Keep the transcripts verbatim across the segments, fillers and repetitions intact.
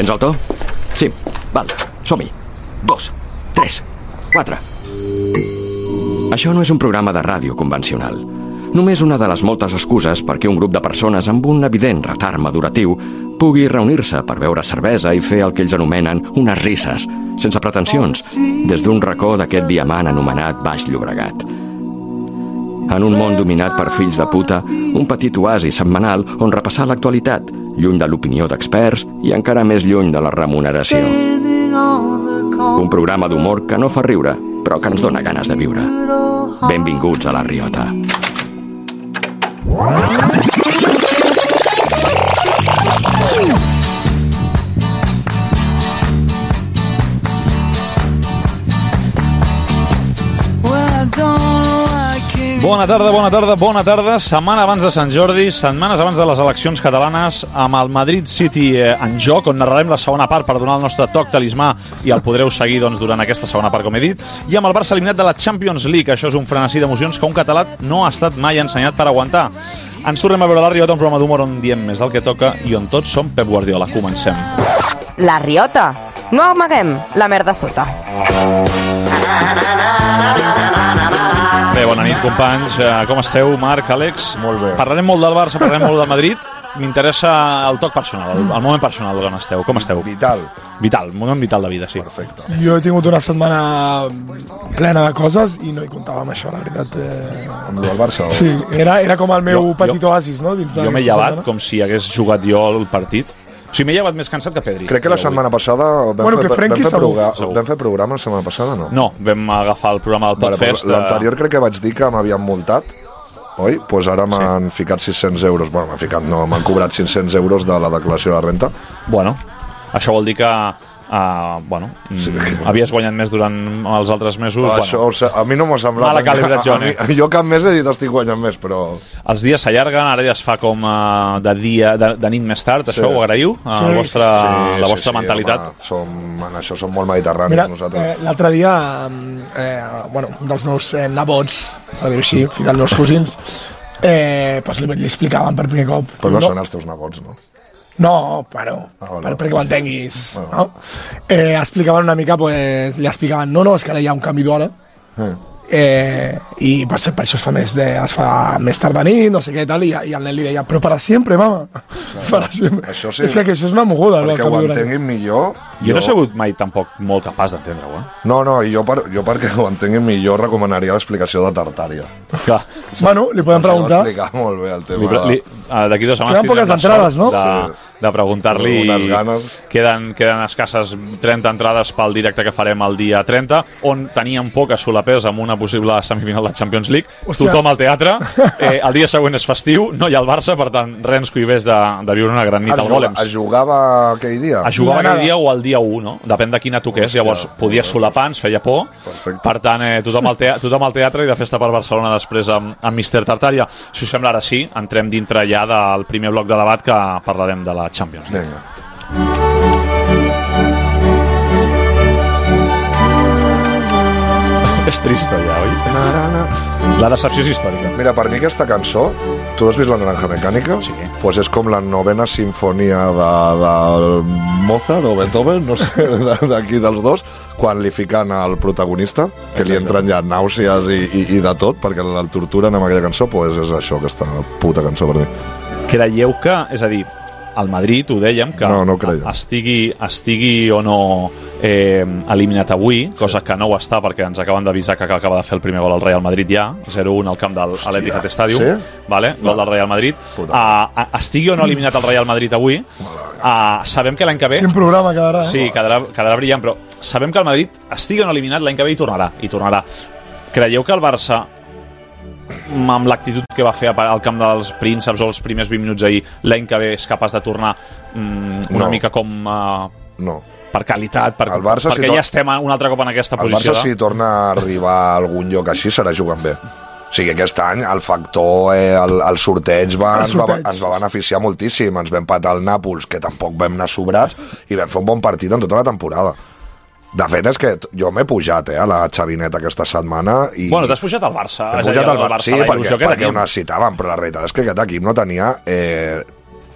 Tens el to? Sí, val, som-hi. Dos, tres, quatre. Això no és un programa de ràdio convencional. Només una de les moltes excuses perquè un grup de persones amb un evident retard maduratiu pugui reunir-se per beure cervesa i fer el que ells anomenen unes risses, sense pretensions, des d'un racó d'aquest diamant anomenat Baix Llobregat. En un món dominat per fills de puta, un petit oasi setmanal on repassar l'actualitat, lluny de l'opinió d'experts i encara més lluny de la remuneració. Un programa d'humor que no fa riure, però que ens dóna ganes de viure. Benvinguts a La Riota. Bona tarda, bona tarda, bona tarda. Setmana abans de Sant Jordi, setmanes abans de les eleccions catalanes, amb el Madrid City en joc, on narrarem la segona part per donar el nostre toc talismà i el podreu seguir doncs, durant aquesta segona part, com he dit, i amb el Barça eliminat de la Champions League. Això és un frenesí d'emocions que un català no ha estat mai ensenyat per aguantar. Ens tornem a veure La Riota, un programa d'humor on diem més del que toca i on tots som Pep Guardiola. Comencem. La Riota. No amaguem la merda sota. Bé, bona nit, companys. Com esteu, Marc, Àlex? Molt bé. Parlarem molt del Barça, parlarem molt del Madrid. M'interessa el toc personal, el, el moment personal d'on esteu. Com esteu? Vital. Vital, un moment vital de vida, sí. Perfecte. Jo he tingut una setmana plena de coses i no hi comptava amb això, la veritat. Eh... Amb el Barça? O... Sí, era, era com el meu jo, petit jo, oasis, no? Dins jo m'he llevat setmana. Com si hagués jugat jo el partit. O sigui, m'he llevat més cansat que Pedri. Crec que la setmana passada vam, bueno, fer, que vam, fer, segur. programa, vam fer programa la setmana passada, no? No, vam agafar el programa del Podfest. Vale, l'anterior crec que vaig dir que m'havien multat, oi? Doncs pues ara m'han sí. ficat sis-cents euros. Bueno, m'han ficat, no, m'han cobrat cinc-cents euros de la declaració de renta. Bueno, això vol dir que Uh, bueno, sí, mm, havies guanyat més durant els altres mesos. Bueno, això, o sigui, a mi no m'ho ha semblat. Mala calibració, eh? Jo cap mes he dit estic guanyant més, però... Els dies s'allarguen, ara ja es fa com uh, de, dia, de, de nit més tard, això sí. Ho agraïu? Uh, sí, vostra, sí, la vostra sí, mentalitat? Home, som, en això som molt mediterranis. Mira, nosaltres. Eh, l'altre dia, eh, bueno, un dels meus eh, nebots, per dir-ho així, fill dels meus cosins, eh, pues li, li explicaven per primer cop. Però no, no són els teus nebots, no? No, bueno, ah, bueno. Per, perquè ho entenguis. Bueno. No? Eh, explicaven una mica, pues, li explicaven, no, no, és que ara hi ha un canvi d'hora, eh. Eh, i per, per això es fa més, de, es fa més tard de nit, no sé què tal, i, i el nen li deia, però per a sempre, mama. Clar, per a sempre. Això sí, és que, que això és una moguda. Perquè ho entenguin millor. Jo, jo no he sigut mai tampoc molt capaç d'entendre-ho, eh? No, no, i jo, per, jo perquè ho entenguin millor recomanaria l'explicació de Tartària. Clar. Bueno, li podem preguntar. Explicar molt bé el tema. Li, li, d'aquí dues setmanes queden poques entrades, no? De, sí. de preguntar-li. Unes ganes. Queden, queden escasses trenta entrades pel directe que farem el dia trenta, on teníem poc a solapés amb una possible semifinal de Champions League. Hòstia. Tothom al teatre. Eh, el dia següent és festiu, no hi ha el Barça, per tant, res ens cuivés de, de viure una gran nit al Golems. Es jugava aquell dia? Es jugava aquell dia o el dia u, no? Depèn de quina toqués. Hòstia, llavors podia solapar, ens feia por. Perfecte. Per tant, eh, tothom, al teatre, tothom al teatre i de festa per Barcelona després amb, amb mister Tartària. Si us sembla, ara sí, entrem dintre ja del primer bloc de debat que parlarem de la Champions League. Vinga. És trista ja, oi? La decepció és històrica. Mira, per mi aquesta cançó, tu has vist La Naranja Mecànica? Sí. Pues és com la novena sinfonia de, de Mozart o Beethoven, no sé, d'aquí dels dos, quan li fiquen al protagonista, que Exacte. Li entren ja nàusees i, i, i de tot, perquè el torturen amb aquella cançó, pues és això, aquesta puta cançó per mi. Creieu que, és a dir, al Madrid ho dèiem, que no, no estigui, estigui o no eh, eliminat avui, cosa que no ho està perquè ens acaben d'avisar que acaba de fer el primer gol al Real Madrid ja, zero un al camp del Etihad Stadium, sí? Vale? Gol del Real Madrid. Uh, estigui o no eliminat el Real Madrid avui, uh, sabem que l'any que ve... Quin programa quedarà, eh? Sí, quedarà, quedarà brillant, però sabem que el Madrid estigui o no eliminat l'any que ve i tornarà, i tornarà. Creieu que el Barça, amb l'actitud que va fer al camp dels prínceps o els primers vint minuts ahir, l'any que ve és capaç de tornar mm, una no. mica com uh, no. per qualitat, per, Barça, perquè si ja estem un altre cop en aquesta el posició. El Barça, de... si torna a arribar a algun lloc així, serà jugant bé. O sigui, aquest any el factor, eh, el, el sorteig va, el sorteig. Ens, va, ens va beneficiar moltíssim. Ens vam empatar el Nàpols, que tampoc vam anar sobrats, i vam fer un bon partit en tota la temporada. De fet, és que jo m'he pujat eh, a la xavineta aquesta setmana i... Bueno, t'has pujat al Barça. T'he pujat al Barça, sí, perquè, perquè ho necessitàvem, però la realitat és que aquest equip no tenia eh,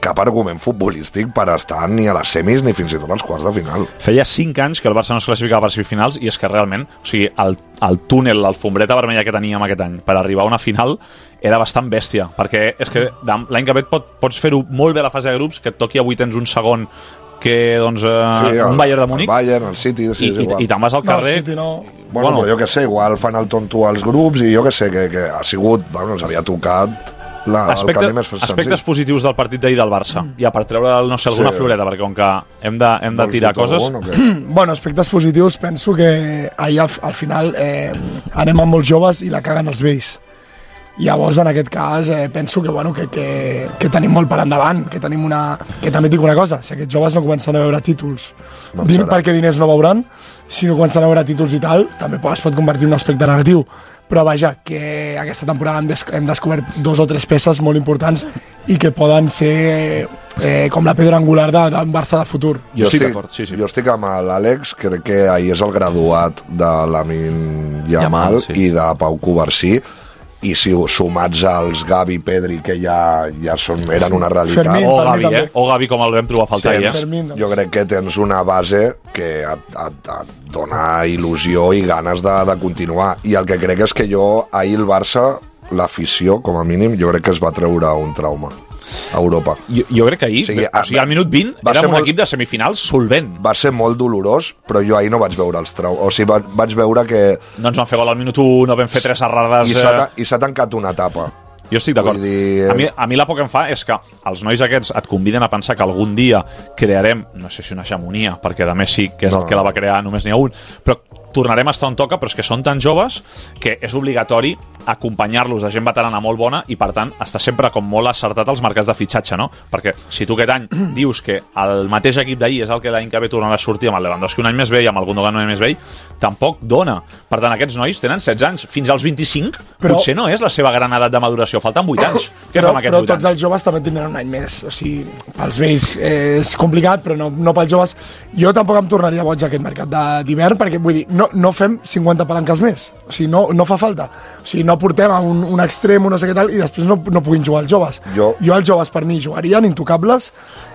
cap argument futbolístic per estar ni a les semis ni fins i tot als quarts de final. Feia cinc anys que el Barça no es classificava per semifinals i és que realment, o sigui, el, el túnel, l'alfombreta vermella que teníem aquest any per arribar a una final era bastant bèstia, perquè és que l'any que ve pot, pots fer-ho molt bé a la fase de grups, que et toqui avui tens un segon que, doncs, eh, sí, el, un Bayern de Múnich. El Bayern, el City, sí, i, és igual. I, i te'n vas al carrer... No, el City no. Bueno, bueno, però jo que sé, igual fan el tonto als grups i jo que sé, que, que ha sigut, bueno, ens havia tocat la, Aspecte, el camí més senzill. Aspectes positius del partit d'ahir del Barça, mm. ja per treure, no sé, alguna sí. floreta, perquè com que hem de, hem de tirar coses... Un, bueno, aspectes positius, penso que ahir al, al final eh, anem amb molts joves i la caguen els vells. Llavors, en aquest cas, eh, penso que, bueno, que, que, que tenim molt per endavant, que tenim una... Que també dic una cosa, si aquests joves no comencen a veure títols, no din, perquè diners no veuran, si no comencen a veure títols i tal, també es pot convertir en un aspecte negatiu. Però vaja, que aquesta temporada hem, des hem descobert dos o tres peces molt importants i que poden ser eh, com la pedra angular d'un Barça de futur. Jo estic, sí, sí. jo estic amb l'Àlex, crec que ahir és el graduat de Lamine Yamal, Yamal sí. i de Pau Covarsí, i si sumats als Gavi i Pedri, que ja, ja són, eren una realitat... Fermín, o, Gavi, eh? o Gavi, com el vam trobar a faltar tens, ja. Fermín, jo crec que tens una base que et, et, et dona il·lusió i ganes de, de continuar. I el que crec és que jo, ahir el Barça, l'afició, com a mínim, jo crec que es va treure un trauma a Europa. Jo, jo crec que ahir, o sigui, o sigui al minut vint, érem un molt, equip de semifinals solvent. Va ser molt dolorós, però jo ahir no vaig veure els traumes. O sigui, vaig, vaig veure que... No ens van fer gol al minut u, no vam fer tres errades... I s'ha tancat una etapa. Jo estic d'acord. Dir... A, mi, a mi la por que em fa és que els nois aquests et conviden a pensar que algun dia crearem, no sé si una hegemonia, perquè a més sí que és no, el que la va crear, només n'hi ha un, però tornarem a estar on toca, però és que són tan joves que és obligatori acompanyar-los a gent veterana molt bona i, per tant, està sempre com molt acertat als mercats de fitxatge, no? Perquè si tu aquest any dius que el mateix equip d'ahir és el que l'any que ve tornarà a sortir amb el Lewandowski un any més vell, amb el Gundogan un any més vell, tampoc dona. Per tant, aquests nois tenen setze anys. Fins als vint-i-cinc però, potser no és la seva gran edat de maduració. Falten vuit anys. Què però, fem aquests vuit vuit anys? Però tots els joves també tindran un any més. O sigui, pels vells eh, és complicat, però no, no pels joves. Jo tampoc em tornaria boig a aquest mercat d'hivern, perquè vull dir, no, no fem cinquanta palanques més. O sigui, no, no fa falta. O sigui, no portem a un, un extrem o no sé què tal i després no, no puguin jugar els joves. Jo, jo els joves per mi jugarien intocables.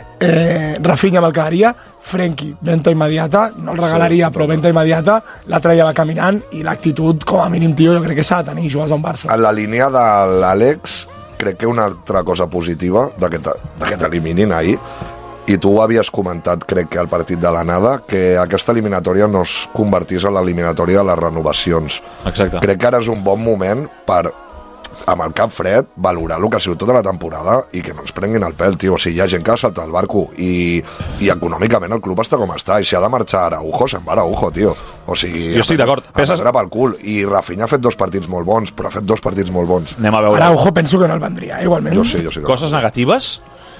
Eh, Rafinha me'l quedaria, Frenkie, venta immediata, no el regalaria, sí, però venta immediata, l'altre ja va caminant i l'actitud, com a mínim, tio, jo crec que s'ha de tenir, jugues a un Barça. En la línia de l'Àlex, crec que una altra cosa positiva de que t'eliminin ahir, i tu ho havies comentat, crec que al partit de l'anada, que aquesta eliminatòria no es convertís en l'eliminatòria de les renovacions. Exacte. Crec que ara és un bon moment per, amb el cap fred, valorar el que ha sigut tota la temporada i que no ens prenguin el pèl, tio. O sigui, hi ha gent que ha saltat el barco i, i econòmicament el club està com està, i si ha de marxar Araujo, se'n va Araujo, tio. O sigui, jo estic d'acord. Peses... pel cul. I Rafinha ha fet dos partits molt bons, però ha fet dos partits molt bons. Anem a veure. Araujo penso que no el vendria, igualment. Jo sí, jo sí. Coses negatives?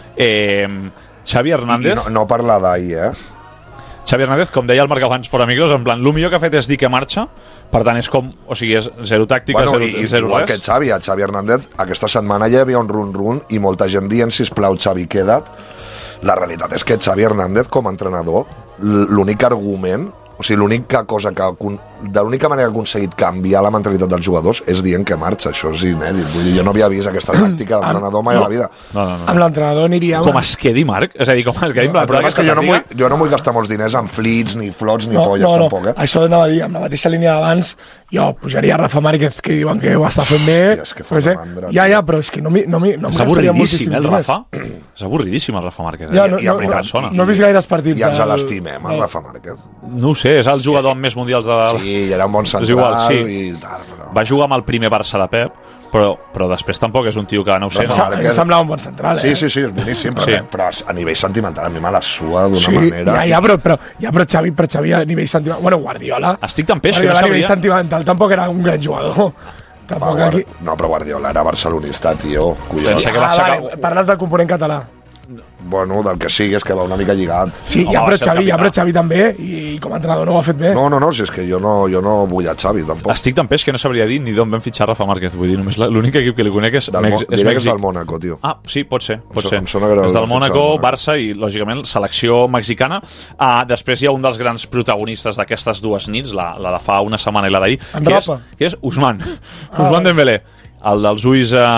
Eh, Xavi Hernández... I no, no parlar d'ahir, eh? Xavi Hernández, com deia el Marc abans fora micros, en plan, el millor que ha fet és dir que marxa, per tant és com, o sigui, és zero tàctica, bueno, zero, i, zero igual res. Que Xavi, a Xavi Hernández, aquesta setmana ja hi havia un run-run i molta gent dient, sisplau, Xavi, queda't. La realitat és que Xavi Hernández, com a entrenador, l'únic argument, o sigui, l'única cosa que, de l'única manera que ha aconseguit canviar la mentalitat dels jugadors és dient que marxa, això és inèdit. Vull dir, jo no havia vist aquesta tàctica d'entrenador mai no. a la vida. No, no, no. Amb l'entrenador aniria... Com es quedi, Marc? És a dir, com es quedi... No, el problema és que jo no, vull, jo no vull gastar molts diners en flits, ni flots, ni no, polles, no, no. tampoc, eh? Això anava a dir, amb la mateixa línia d'abans, jo pujaria a Rafa Márquez, que diuen que ho està fent bé. Hòstia, és que fa sé, mandra, ja, ja, però és que no, mi, no, mi, no és avorridíssim, eh, el Rafa? És avorridíssim, el Rafa Márquez. Eh? Ja, no, I, no, no, no, no, no he vist gaires partits. I ens l'estimem, el Rafa Márquez. No ho sé, és el jugador amb més mundials de... Sí, era un bon central igual, sí. i tal, però... Va jugar amb el primer Barça de Pep, però, però després tampoc és un tio que no ho sé. No, no? Em semblava un bon central, eh? Sí, sí, sí, és boníssim, però, sí. però a nivell sentimental a mi me la sua d'una sí, manera... Ja, ja, però, però, ja, però Xavi, però Xavi a nivell sentimental... Bueno, Guardiola... Estic tan peix Guardiola que no a nivell sabria... sentimental tampoc era un gran jugador. Tampoc Va, aquí... No, però Guardiola era barcelonista, tio. Sense Sí, que va ah, aixecar... vale, parles del component català. Bueno, del que sigui, és que va una mica lligat. Sí, Home, ja, va però ser el Xavi, ja, capità. però Xavi també, i com a entrenador no ho ha fet bé. No, no, no, si és que jo no, jo no vull a Xavi, tampoc. Estic tan peix que no sabria dir ni d'on vam fitxar Rafa Márquez. Vull dir, només la- l'únic equip que li conec és, Del, Mex Mo- és diré que és Mèxic. del Mónaco, tio. Ah, sí, pot ser, pot Em ser. sona- em sona que era Des del del Mónaco, Mónaco. Barça i, lògicament, selecció mexicana. Ah, després hi ha un dels grans protagonistes d'aquestes dues nits, la, la de fa una setmana i la d'ahir, En que, és, Rafa. que és Ousmane. Ah, Ousmane Dembélé. el dels ulls eh,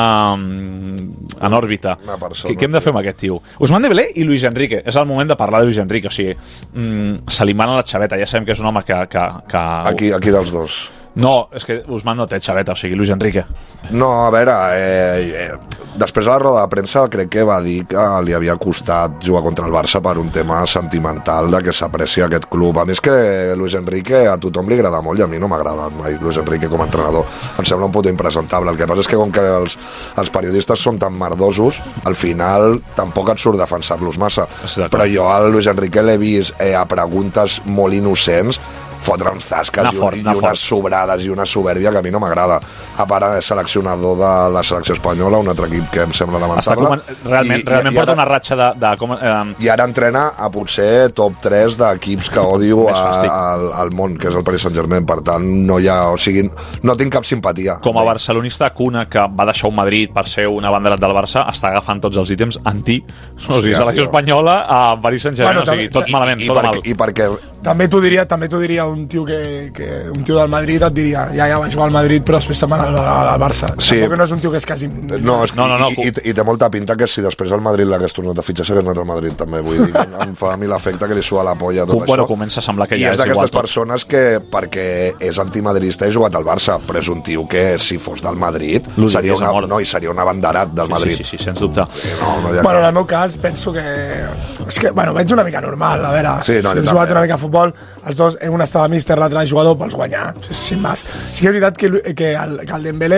en òrbita. Què, què hem de fer amb aquest tio? Ousmane Dembélé i Luis Enrique. És el moment de parlar de Luis Enrique. O sigui, mm, se li mana la xaveta. Ja sabem que és un home que... que, que... Aquí, aquí dels dos. No, és que Ousmane no té xaveta, o sigui, Luis Enrique. No, a veure, eh, eh, després de la roda de premsa crec que va dir que li havia costat jugar contra el Barça per un tema sentimental de que s'aprecia aquest club. A més que Luis Enrique a tothom li agrada molt i a mi no m'ha agradat mai Luis Enrique com a entrenador. Em sembla un puto impresentable. El que passa és que com que els, els periodistes són tan merdosos, al final tampoc et surt defensar-los massa. Però jo al Luis Enrique l'he vist eh, a preguntes molt innocents fotre uns tasques i, fort, i unes fort. sobrades i una soberbia que a mi no m'agrada. A part és seleccionador de la selecció espanyola, un altre equip que em sembla lamentable. Comen... Realment, I, realment i, porta i ara, una ratxa de... de com, eh... I ara entrena a potser top tres d'equips que odio a, al, al món, que és el Paris Saint-Germain. Per tant, no hi ha... O sigui, no tinc cap simpatia. Com a barcelonista, Cuna, que va deixar un Madrid per ser un abanderat del Barça, està agafant tots els ítems anti. O sigui, selecció espanyola a Paris Saint-Germain. Bueno, o sigui, tot malament, i, tot i mal. I perquè... També t'ho diria, també t'ho diria un tio que, que un tio del Madrid et diria ja, ja va jugar al Madrid però després se'n va anar al Barça. Sí. Tampoc no és un tio que és quasi... No, és, no, no, no. I, i, i té molta pinta que si després el Madrid l'hagués tornat a fitxar s'hagués anat al Madrid també, vull dir, em fa a mi l'efecte que li sua la polla tot Com, això. Bueno, comença a semblar que I ja és d'aquestes persones que, perquè és antimadridista, he jugat al Barça, però és un tio que si fos del Madrid seria una, no, i seria un abanderat del sí, Madrid. Sí, sí, sí, sens dubte. Sí, no, no bueno, en el meu cas penso que... És que, bueno, veig una mica normal, a veure, sí, no, si he jugat una mica a futbol, els dos, un estava míster, l'altre jugador, vols guanyar, sin más. Sí que és veritat que, que, el, que el Dembélé,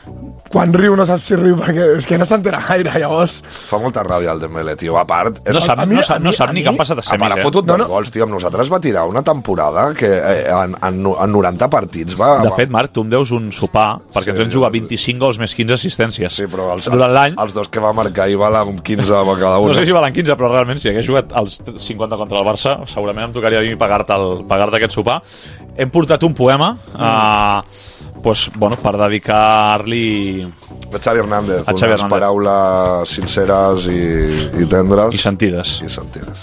quan riu no saps si riu, perquè és que no s'entera gaire, llavors... Fa molta ràbia el Dembélé, tio, a part... És... No sap, mi, no sap, no sap ni que han passat a semis, eh? Ha fotut no, dos no. gols, tio, amb nosaltres va tirar una temporada que eh, en, en, en noranta partits va... De fet, Marc, tu em deus un sopar, perquè sí, ens vam jugar vint-i-cinc gols més quinze assistències. Sí, però els, durant l'any... Els dos que va marcar hi valen quinze a cada un. No sé si valen quinze, però realment si hagués jugat els cinquanta contra el Barça, segurament em tocaria a mi pagar-te pagar aquest sopar. Hem portat un poema mm. uh, pues, bueno, per dedicar-li a Xavi Hernández, a Xavi unes Hernández. paraules sinceres i, i tendres i sentides, i sentides.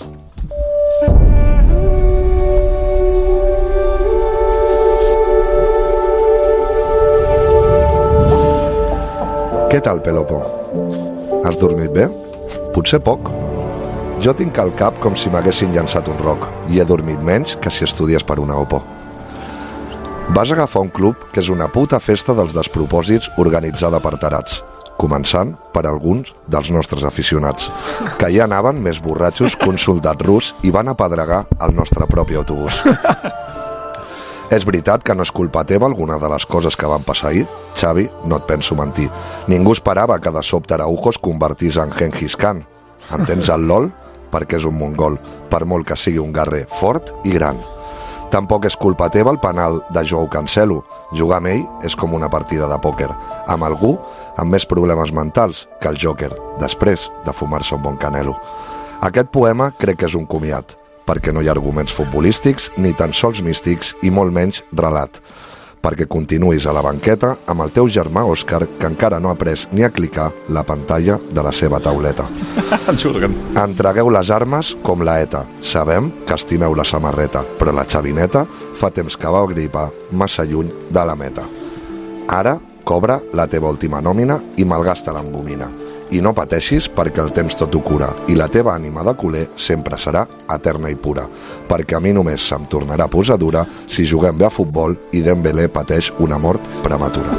Què tal, Pelopo? Has dormit bé? Potser poc. Jo tinc al cap com si m'haguessin llançat un roc i he dormit menys que si estudies per una OPO. Vas agafar un club que és una puta festa dels despropòsits organitzada per tarats, començant per alguns dels nostres aficionats, que ja anaven més borratxos que un soldat rus i van apedregar el nostre propi autobús. És veritat que no és culpa teva alguna de les coses que van passar ahir? Xavi, no et penso mentir. Ningú esperava que de sobte Araujo es convertís en Genghis Khan. Entens el LOL? Perquè és un mongol, per molt que sigui un guerrer fort i gran. Tampoc és culpa teva el penal de Joao Cancelo. Jugar amb ell és com una partida de pòquer, amb algú amb més problemes mentals que el Joker, després de fumar-se un bon canelo. Aquest poema crec que és un comiat, perquè no hi ha arguments futbolístics, ni tan sols místics, i molt menys relat. Perquè continuïs a la banqueta amb el teu germà Òscar, que encara no ha après ni a clicar la pantalla de la seva tauleta. Entregueu les armes com la ETA. Sabem que estimeu la samarreta, però la xavineta fa temps que va gripar massa lluny de la meta. Ara cobra la teva última nòmina i malgasta-la amb gomina. I no pateixis perquè el temps tot ho cura i la teva ànima de culer sempre serà eterna i pura, perquè a mi només se'm tornarà posadura si juguem bé a futbol i Dembélé pateix una mort prematura.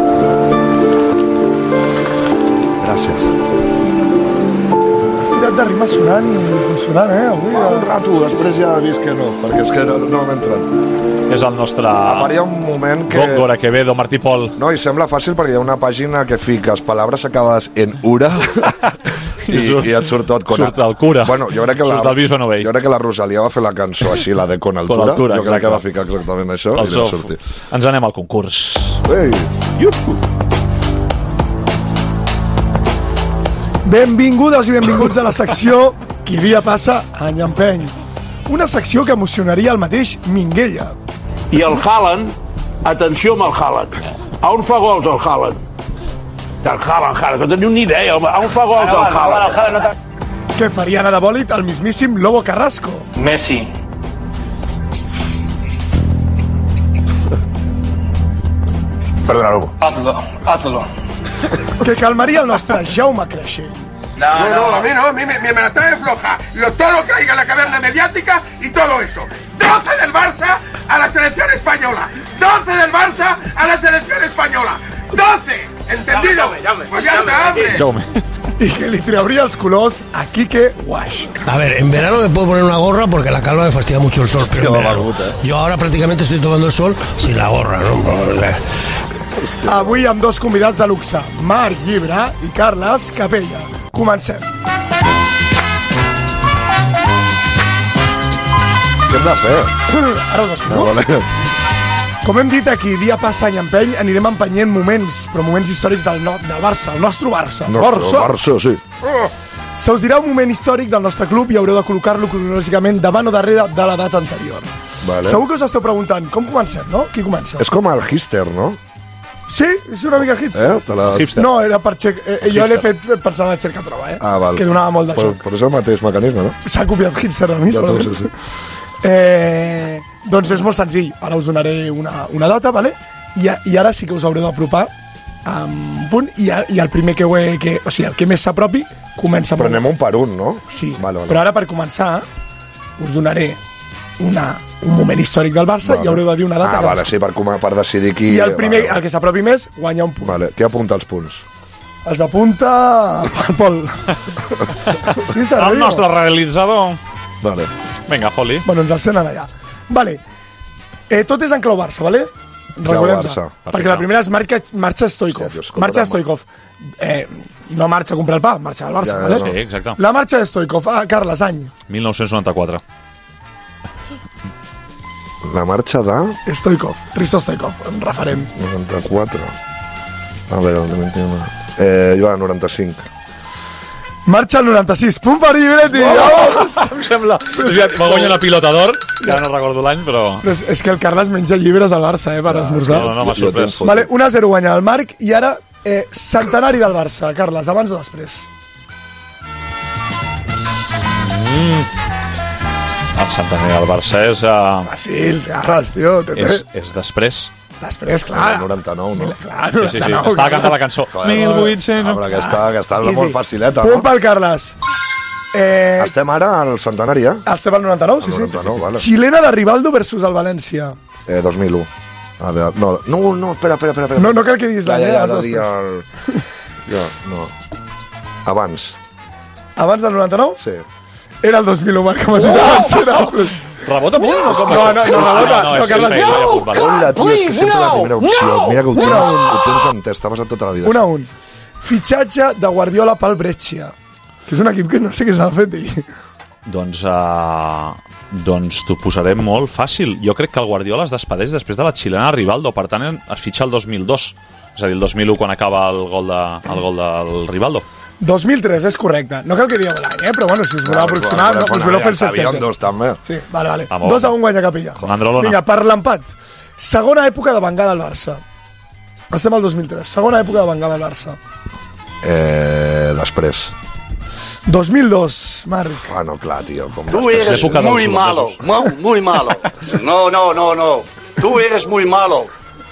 Gràcies. Has tirat de rima sonant i consonant, eh? Avui, ah, un rato, després ja he vist que no, perquè és que no, no m'entren. És el nostre... A part hi ha un moment que... Góngora, Quevedo, Martí Pol. No, i sembla fàcil perquè hi ha una pàgina que fiques paraules acabades en ura i, surt, i et surt tot. Con surt el cura. Bueno, jo crec que la, surt el bisbe Novell. Jo crec que la Rosalia va fer la cançó així, la de Con Altura. Con Altura, jo crec exacte. que va ficar exactament això el i va sortir. Ens anem al concurs. Ei! Iuhu! Benvingudes i benvinguts a la secció Qui dia passa, any empeny. Una secció que emocionaria el mateix Minguella. I el Haaland, atenció amb el Haaland. A on fa gols el Haaland? El Haaland, Haaland, que teniu ni idea, home. A on fa gols el Haaland? Què faria anar de bòlit el mismíssim Lobo Carrasco? Messi. Perdona, Lobo. Hazlo, hazlo. que calmaria el nostre Jaume Creixell. No, no, a mí no, a mí me, me la trae floja. Lo, todo lo que haya en la caverna mediática y todo eso. doce del Barça a la selección española. doce del Barça a la selección española. doce, ¿entendido? Pues ya está, hombre. Y que le traería los colors a Quique Wash. A ver, en verano me puedo poner una gorra porque la calva me fastidia mucho el sol, pero en verano. Yo ahora prácticamente estoy tomando el sol sin la gorra, ¿no? Avui amb dos convidats de luxe, Marc Llibre i Carles Capella. Comencem. Què hem de fer? Ara us explico. Com hem dit aquí, dia passa any empeny, anirem empenyent moments, però moments històrics del, no, del Barça, el nostre Barça. Nostre Barça, Barça sí. Oh. Se us dirà un moment històric del nostre club i haureu de col·locar-lo cronològicament davant o darrere de la data anterior. Vale. Segur que us esteu preguntant, com comencem, no? Qui comença? És com el hipster, no? Sí, és una mica hipster. Eh? La... Hipster. No, era per xec... Eh, jo l'he fet pensant en el cercatroba, eh? Ah, val. Que donava molt de Però, joc. però és el mateix mecanisme, no? S'ha copiat hipster de mi, Ja tot, sí, segurament. sí. Eh, doncs és molt senzill. Ara us donaré una, una data, vale? I, I ara sí que us haureu d'apropar a un punt i, a, i el primer que, ho he, que... O sigui, el que més s'apropi comença... Però anem un per un, no? Sí, vale, vale. però ara per començar us donaré una, un moment històric del Barça vale. I haureu de dir una data. Ah, vale, sí, per, per decidir qui... I el primer, vale, vale. el que s'apropi més, guanya un punt. Vale, qui apunta els punts? Els apunta el Pol. Sí, està El riu. nostre realitzador. Vale. Vinga, foli. Bueno, ens els tenen allà. Vale. Eh, tot és en clau Barça, vale? Recordem-se. Barça. Perquè la primera és marxa, marxa Stoikov. Hòstia, tio, marxa escolta, Stoikov. Eh, no marxa a comprar el pa, marxa al Barça, Ja, ja, vale? no. Sí, exacte. La marxa de Stoikov. Ah, Carles, any. mil nou-cents noranta-quatre. La marxa de... Stoikov. Risto Stoikov, un referent. noranta-quatre. A veure, no eh, jo a noranta-cinc. Marxa el noranta-sis. Punt per Ibretti! Oh! Em sembla... Va guanyar una pilota d'or, ja no recordo l'any, però... Però és, és que el Carles menja llibres del Barça, eh, per esmorzar. No, no, m'ha sorprès. Vale, un a zero guanya el Marc i ara eh, centenari del Barça. Carles, abans o després? Mm. El centenari del Barça és... Uh... Fàcil, Carles, tio. És, és després. Després, clar. noranta-nou, no? Clar, Sí, sí, sí. Estava cantant la cançó. mil vuit-cents... Ah, però aquesta, aquesta és Easy. molt facileta, Punt no? pel Carles. Eh, Estem ara al centenari, eh? estem al noranta-nou, sí, Al noranta-nou, sí. vale. Xilena de Rivaldo versus el València. Eh, dos mil u. Ah, de, no, no, no, espera, espera, espera. No, no cal que diguis Ja, l'any, ja, eh, ja, els de dir nostres. el... Ja, no. Abans, Abans del noranta-nou? sí. Era el dos mil u, Marc, com has dit. Rebota punt o com? No, no, no, rebota. No, No, és, és Carles, feina, no. ja punt, vale. Hola, tio, és que sempre la primera opció. Mira que ho tens, Una a un. ho tens entès, t'ha passat tota la vida. Un a un. Fitxatge de Guardiola pel Brescia, que és un equip que no sé què s'ha fet ahir. Doncs, uh, doncs t'ho posarem molt fàcil. Jo crec que el Guardiola es despedeix després de la xilena Rivaldo, per tant es fitxa el dos mil dos. És a dir, el dos mil u quan acaba el gol, de, el gol del Rivaldo. dos mil tres, és correcte. No cal que digueu l'any, eh? Però bueno, si us voleu aproximar, no, us voleu fer el set cents. dos, també. Sí, vale, vale. Vamos, dos a un guanya Capella. Androlona. Vinga, per l'empat. Segona època de Bengala al Barça. Estem al dos mil tres. Segona època de Bengala al Barça. Eh, després. dos mil dos, Marc. Ah, no, clar, tio. Com Tú eres Época dels muy malo, holandesos. muy, muy malo. No, no, no, no. Tú eres muy malo.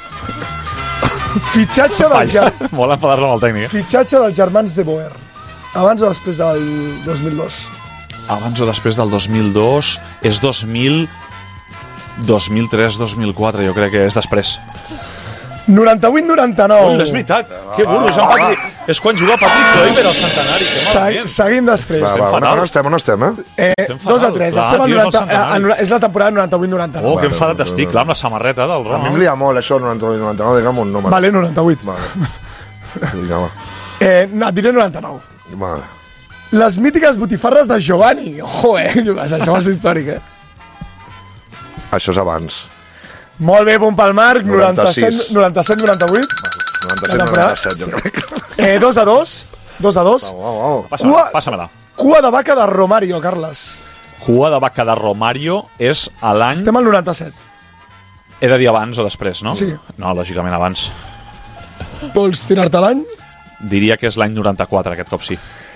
Fitxatge del, ger... Molt enfadar-se amb el tècnic, eh? Fitxatge dels germans de Boer. Abans o després del dos mil dos? Abans o després del dos mil dos és dos mil... dos mil tres, dos mil quatre, jo crec que és després. noranta-vuit noranta-nou. Ui, és veritat. Que burro, és, en Patrick, és quan juga Patrick Kluivert al centenari. Que Segui, malament. seguim després. Va, va, on, on estem, on estem, eh? Eh, Estem dos a fatal. tres. Clar, Estem al tio, és el noranta, centenari. eh, és la temporada noranta-vuit noranta-nou. Oh, que enfadat estic, clar, amb la samarreta del A mi em Ronald. lia molt això, noranta-vuit noranta-nou, digue'm un número. Vale, noranta-vuit. Vale. Vinga, va. Eh, no, et diré noranta-nou. Vale. Les mítiques botifarres de Giovanni. Ojo, eh? Això és històric, eh? Això és abans. Molt bé, punt pel Marc. noranta-sis. noranta-set noranta-vuit. noranta-set noranta-set, jo crec. Eh, dos a dos. Dos a dos. Vamos, vamos. Passa-me-la, Cua- passa-me-la. Cua de vaca de Romario, Carles. Cua de vaca de Romario és a l'any... Estem al noranta-set. He de dir abans o després, no? Sí. No, lògicament abans. Vols tirar-te l'any? Diria que és l'any noranta-quatre, aquest cop sí.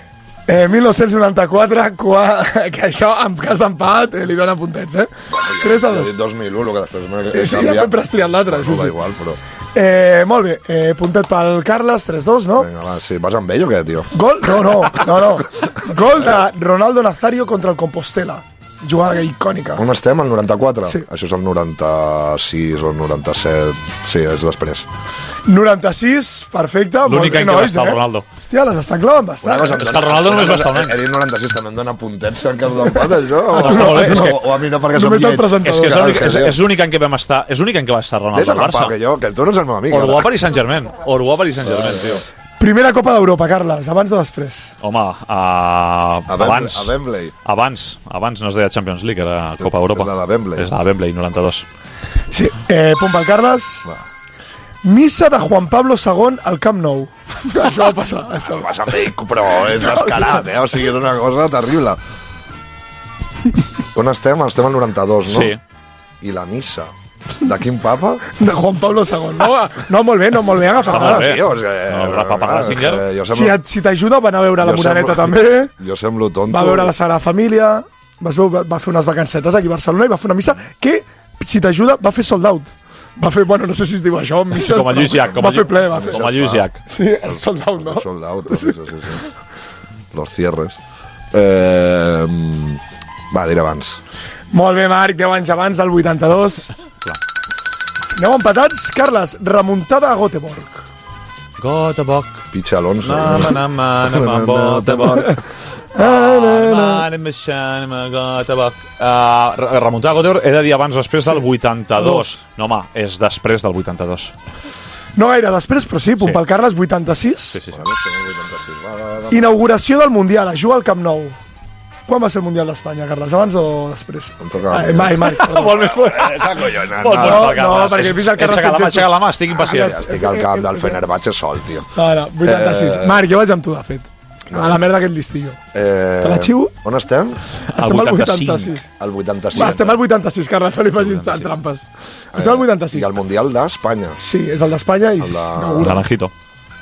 Eh, mil nou-cents noranta-quatre, qua... que això, en cas d'empat, eh, li dona puntets, eh? tres a dos. Jo he dit dos mil u, el que després m'he Eh, sí, ja sempre has triat l'altre. Sí, No, sí. igual, però... Eh, molt bé, eh, puntet pel Carles, tres dos, no? Vinga, va, sí. Vas amb ell o què, tio? Gol, no, no, no, no. Gol de Ronaldo Nazario contra el Compostela. Jugada icònica. On estem? El noranta-quatre? Sí. Això és el noranta-sis o el noranta-set. Sí, és després. noranta-sis, perfecte. L'únic any que va estar el eh? Ronaldo. Hòstia, les estan clavant bastant. cosa, És que el Ronaldo només va estar un any. He dit noranta-sis, també em dona puntets en cas d'empat, això? No, està molt bé, és que- O, o a mi no, perquè som Només el lleig. presentador. És que és Clar, l'únic- que és sí. és l'únic any que vam estar... És l'únic any que va estar Ronaldo Deixa'm al en pau, Barça. que, jo, que tu no ets el meu amic. Orguà ara. Paris Saint-Germain. Orguà Paris Saint-Germain, tio. Primera Copa d'Europa, Carles, abans o després? Home, uh, A Wembley- abans. a Wembley. Abans. Abans no es deia Champions League, era Copa Europa. És la de Wembley. És la de Wembley, noranta-dos. Sí, eh, punt pel Carles. Va. Missa de Juan Pablo segon al Camp Nou. Això va passar. Això. Vas amb ell, però és descarat, eh? O sigui, és una cosa terrible. On estem? Estem al noranta-dos, no? Sí. I la missa. De quin papa? De Juan Pablo segon. No, no molt bé, no molt bé agafat. Està molt bé. Tio, és que... No, Rafa Parrasinger. eh, jo Si, semblo, et, si t'ajuda, va anar a veure la jo Moreneta semblo- també. Jo semblo tonto. Va veure la Sagrada Família. Va, va fer unes vacancetes aquí a Barcelona i va fer una missa que, si t'ajuda, va fer sold out. Va fer, bueno, no sé si es diu això, misses, Com a Lluís Llach. Com va a fer Llu- ple, va fer. Com a Lluís Llach. Sí, el sold out, no? Sold out, sí, sí, sí. Los cierres. Eh, va, diré abans. Molt bé, Marc, deu anys abans del vuitanta-dos. Aneu empatats. Carles, remuntada a Göteborg. Göteborg. Pitxa Alonso. Nama, nama, nama, Göteborg. Göteborg. Uh, remuntar a Göteborg he de dir abans o després del vuitanta-dos. No, home, és després del vuitanta-dos. No gaire després, però sí, punt Sí. pel Carles, vuitanta-sis. Sí, sí, sí. Inauguració del Mundial, es juga al Camp Nou. Quan va ser el Mundial d'Espanya, Carles? Abans o després? Em toca a Ai, mi. Mai, mai. perdó. Vol més fort. Esa collona. Pot, No, pot, no, pel Carles. no, perquè he vist el Carles Aixeca la mà, fent aixeca la mà, estic impacient. Estic al camp del Fenerbahce sol, tio. No, no, vuitanta-sis. Eh, Marc, jo vaig amb tu, de fet. A la merda aquest listillo. Eh, Te la xivo? On estem? Estem al vuitanta-cinc. vuitanta-sis. Al vuitanta-sis. Va, estem al vuitanta-sis, Carles, no li facis trampes. Estem al vuitanta-sis. I el Mundial d'Espanya. Sí, és el d'Espanya i... El de- inaugura. Naranjito.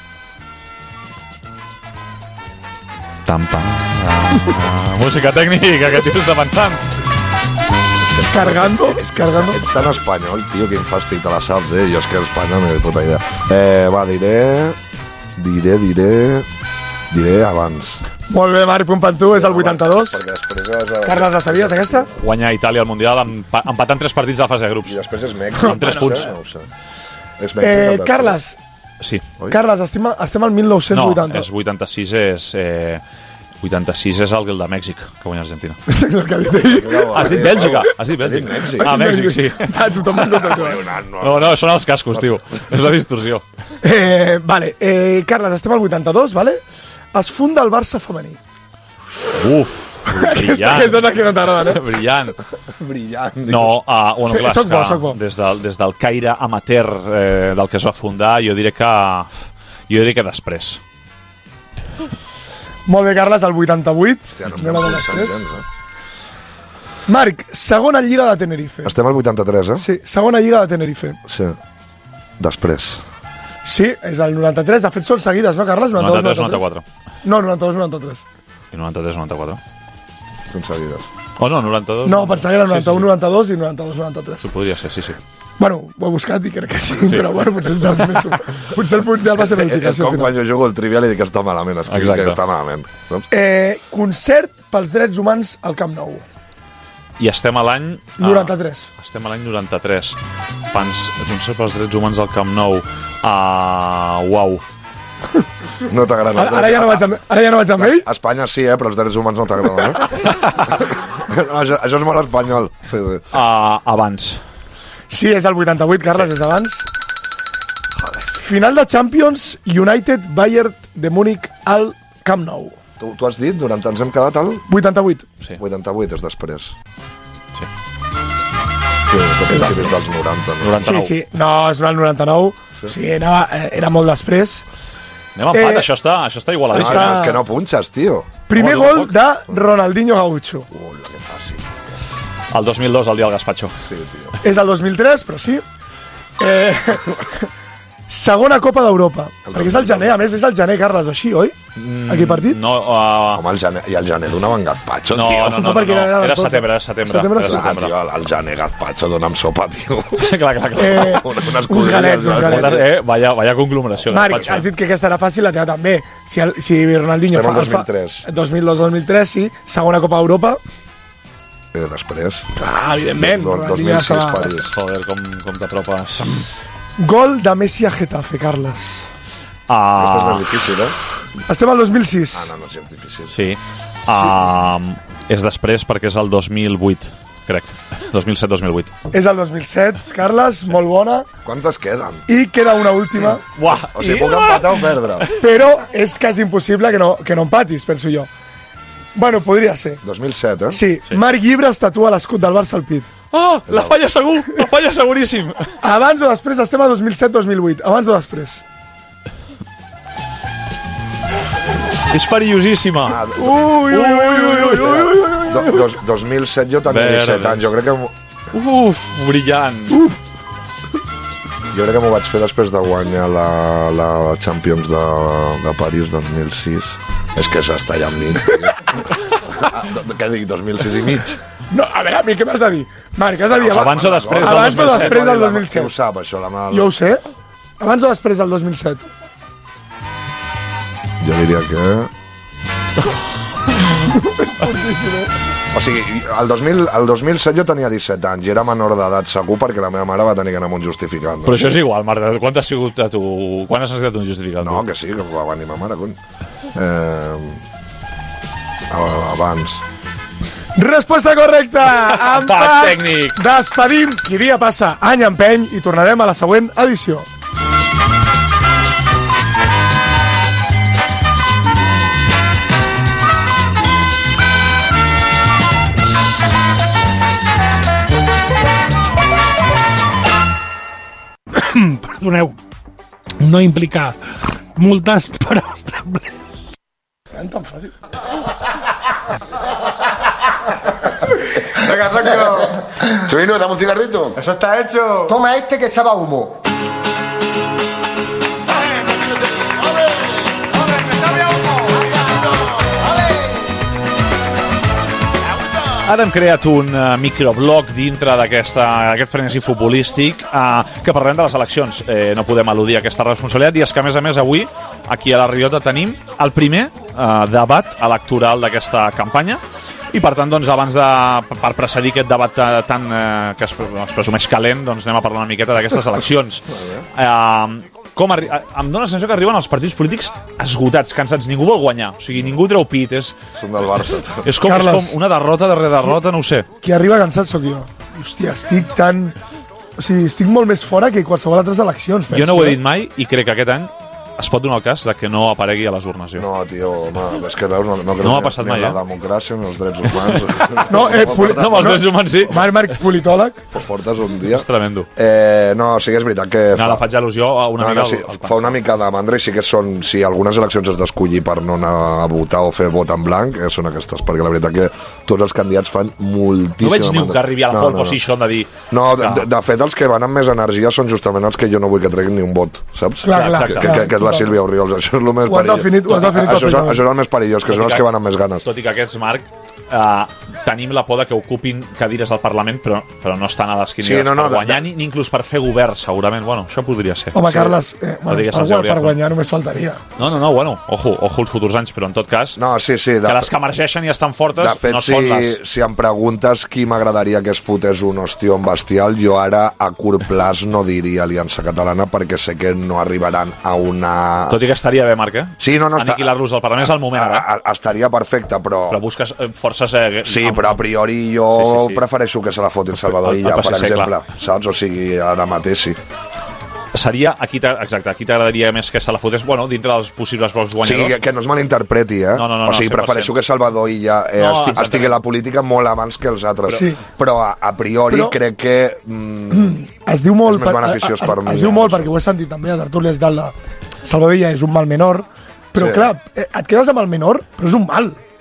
Tampa. Música tècnica, que tio està pensant. Cargando, cargando. Ets tan espanyol, tio, quin fàstic, te la saps, eh? Jo és que Espanya no he puta idea. Eh, va, diré... Diré, diré... Diré abans. Molt bé, Marc, punt per tu, és el vuitanta-dos. Perquè després és... Carles, la sabies, aquesta? Guanya Itàlia al Mundial empa- empatant tres partits de la fase de grups. I després és Mèxic. Amb tres no punts. Sé, no ho sé. És Mèxic, Eh, el Carles, Sí. Oi? Carles, estem, estem al mil nou-cents No, vuitanta. és vuitanta-sis és... Eh, vuitanta-sis és el gol de Mèxic, que guanya Argentina. És el que ha dit ell. després. Has dit Bèlgica, has dit Has dit Bèlgica. Mèxic. Ah, Mèxic, sí. Va, tothom en contra teva. No, no, són els cascos, tio. És la distorsió. Eh, vale, eh, Carles, estem al vuitanta-dos, vale? Es funda el Barça femení. Uf, Aquesta, brillant. aquesta és la que no t'agrada, eh? Brillant. Brillant. No, uh, bueno, Sí, clar, soc és bo, que soc bo. des del, des del caire amateur eh, del que es va fundar, jo diré que... Jo diré que després. Molt bé, Carles, el vuitanta-vuit. Ja no Anem estem a pensant després. gens, eh? Marc, segona lliga de Tenerife. Estem al vuitanta-tres, eh? Sí, segona lliga de Tenerife. Sí. Després. Sí, és el noranta-tres. De fet, són seguides, no, Carles? noranta-tres noranta-quatre. No, noranta-dos noranta-tres. I noranta-tres noranta-quatre. Són seguides. Oh, no, noranta-dos. No, pensava que era noranta-u Sí, noranta-dos i noranta-dos noranta-tres. sí, sí. Podria ser, sí, sí. Bueno, ho he buscat i crec que sí, sí. Però bueno, potser, els més... potser el Mundial va ser Bèlgica. És sí, al com final. quan jo jugo al Trivial i dic que està malament, escric Exacte. que està malament. Saps? Eh, concert pels drets humans al Camp Nou. I estem a l'any... ah, noranta-tres. estem a l'any noranta-tres. Pens, concert pels drets humans al Camp Nou. Ah, uau. No t'agrada. Ara, ara, ja no vaig amb, ara ja no vaig amb ell? A Espanya sí, eh? Però els drets humans no t'agraden, eh? no, això, això és molt espanyol. Sí, sí. Ah, abans. Sí, és el vuitanta-vuit, Carles, és abans. Final de Champions, United Bayern de Múnich al Camp Nou. Tu, tu has dit, durant ens hem quedat al... vuitanta-vuit. Sí. vuitanta-vuit és després. Sí. Sí, de principis dels noranta. No? noranta-nou. Sí, sí. No, és el noranta-nou. Sí, sí era, era molt després. Anem a empat, Eh, això està, això està Ah, igualadíssim. està- és que no punxes, tio. Primer Home, gol tampoc. de Ronaldinho Gaucho. Ula, que fàcil. El dos mil dos, el dia del Gaspacho. Sí, tio. És del dos mil tres, però sí. Eh, Segona Copa d'Europa. Perquè és el gener, a més, és el gener, Carles, o així, oi? Mm, Aquell partit? No, uh... Home, el gener, i el gener donava en Gazpacho, no, tio. no, no, no, no, no. Era, era setembre, era setembre. Setembre, era setembre. Ah, tio, el gener Gazpacho dona'm sopa, tio. clar, clar, clar. Eh, uns galets, uns galets. Eh, vaya, vaya conglomeració. Marc, Gazpacho. has dit que aquesta era fàcil, la teva també. Si, el, si Ronaldinho Estem fa... en dos mil tres. dos mil dos dos mil tres, sí. Segona Copa d'Europa. Eh, després. Ah, evidentment. dos mil sis, París. Joder, com, com t'apropes. Gol de Messi a Getafe, Carles. Ah, Aquesta és més difícil, eh? Estem al dos mil sis. Ah, no, no, sí, és difícil. sí. Uh, és després perquè és el dos mil vuit, crec. dos mil set dos mil vuit. És el dos mil set, Carles, molt bona. Quantes queden? I queda una última. Uah, O sigui, puc empatar o perdre? Però és quasi impossible que no, que no empatis, penso jo. Bueno, podria ser. dos mil set, eh? Sí, sí. Marc Llibre es tatua l'escut del Barça al pit. Oh, la falla segur, la falla seguríssim. Abans o després, estem a dos mil set dos mil vuit. Abans o després? És perillosíssima. Ah, Ui, ui, ui, ui, ui, ui, ui, ui. do, dos, dos mil set jo tenia Verdes. disset anys. Jo crec que, Uf, brillant. Uf. jo crec que m'ho vaig fer després de guanyar la, la Champions de, de París dos mil sis. És que s'està allà enmig. Què dic, dos mil sis i mig? No, a veure, a mi què m'has de dir? Marc, has de dir... Abans o després del abans o dos mil set? després del dos mil Qui ho set? sap, això? La mà... Jo ho sé. Abans o després del dos mil set? Jo diria que... O sigui, el dos mil, el dos mil set jo tenia disset anys i era menor d'edat segur perquè la meva mare va tenir que anar amb un justificant. Però això és igual, Marta. Quan t'has sigut a tu? Quan has necessitat un justificant? No, que sí, que va venir ma mare, cony. Eh, abans. Resposta correcta! Empat tècnic. Despedim. Qui dia passa, any empeny i tornarem a la següent edició. Perdoneu, no implicar multes, però Tan tan fàcil. Venga, tranquilo. Chubino, dame un cigarrito. Eso está hecho. Toma este que sabe a humo. Ara hem creat un uh, microblog dintre d'aquest frenesi futbolístic uh, que parlem de les eleccions. Eh, no podem eludir aquesta responsabilitat i és que, a més a més, avui aquí a la Riota tenim el primer uh, debat electoral d'aquesta campanya i, per tant, doncs, abans de, per precedir aquest debat tan uh, que es, es presumeix calent, doncs anem a parlar una miqueta d'aquestes eleccions. Uh, com arri em dóna la sensació que arriben els partits polítics esgotats, cansats, ningú vol guanyar, o sigui, ningú treu pit, és... Són del Barça. És com, és com una derrota darrere derrota, no ho sé. Qui arriba cansat sóc jo. Hòstia, estic tan... O sigui, estic molt més fora que qualsevol altres eleccions. Penso, jo no ho he eh? dit mai i crec que aquest any es pot donar el cas de que no aparegui a les urnes. Jo. No, tio, home, és que veus, no, no crec No m'ha ni, passat ni mai, la eh? democràcia ni els drets humans. No, eh, poli... no, amb els drets humans sí. Marc, Marc, politòleg. Pues portes un dia. És tremendo. Eh, no, sí que és veritat que... No, la faig al·lusió a una no, mica no, sí, al, al fa una mica de mandra i sí que són... Si algunes eleccions has d'escollir per no anar a votar o fer vot en blanc, eh, són aquestes, perquè la veritat que tots els candidats fan moltíssima No veig ni un mandra. que arribi a la no, pole no, position de dir... No, de, de, de fet, els que van amb més energia són justament els que jo no vull que treguin ni un vot, saps? Clar, clar, que, clar, que, que és la Sílvia Oriols, això és el més Ho has perillós. definit, ho has definit Això és, perfectament. això és el més perillós, que Tot i són els que- que van amb més ganes. Tot i que aquests, Marc, eh, tenim la por de que ocupin cadires al Parlament, però, però no estan a les quinieles Sí, no, no, per guanyar, de- ni, ni inclús per fer govern, segurament. Bueno, això podria ser. Home, Carles, eh, bueno, digues, per, se'ls hauria per fet. guanyar només faltaria. No, no, no, bueno, ojo, ojo els futurs anys, però en tot cas, No, sí, sí. De, que les que emergeixen i estan fortes de fet, no si, són les... si em preguntes qui m'agradaria que es fotés un ostió bestial, jo ara a curt plaç no diria Aliança Catalana perquè sé que no arribaran a una... Tot i que estaria bé, Marc, eh? Sí, no, no, està- Aniquilar-los al Parlament és el moment, ara. a- a- Estaria perfecte, però... Però busques eh, forces... Eh, Sí, amb- però a priori jo Sí, sí, sí. prefereixo que se la fotin Salvador El- el Illa, P S per C, exemple, clar. saps? O sigui, ara mateix sí. Seria, aquí t'a- exacte, aquí t'agradaria més que se la fotés, bueno, dintre dels possibles blocs O sigui, guanyadors. que, que no es malinterpreti, eh? No, no, no, o sigui, no, cent per cent. prefereixo que Salvador Illa eh, No, esti exactament. estigui a la política molt abans que els altres. Sí. Però a, a priori Però- crec que... Mm, Es diu molt... És més beneficiós es, per es, mi, Es diu eh, molt això. perquè ho he sentit també a tertúlies de la... Salvador Illa és un mal menor, però Sí. clar, eh, et quedes amb el menor, però és un mal.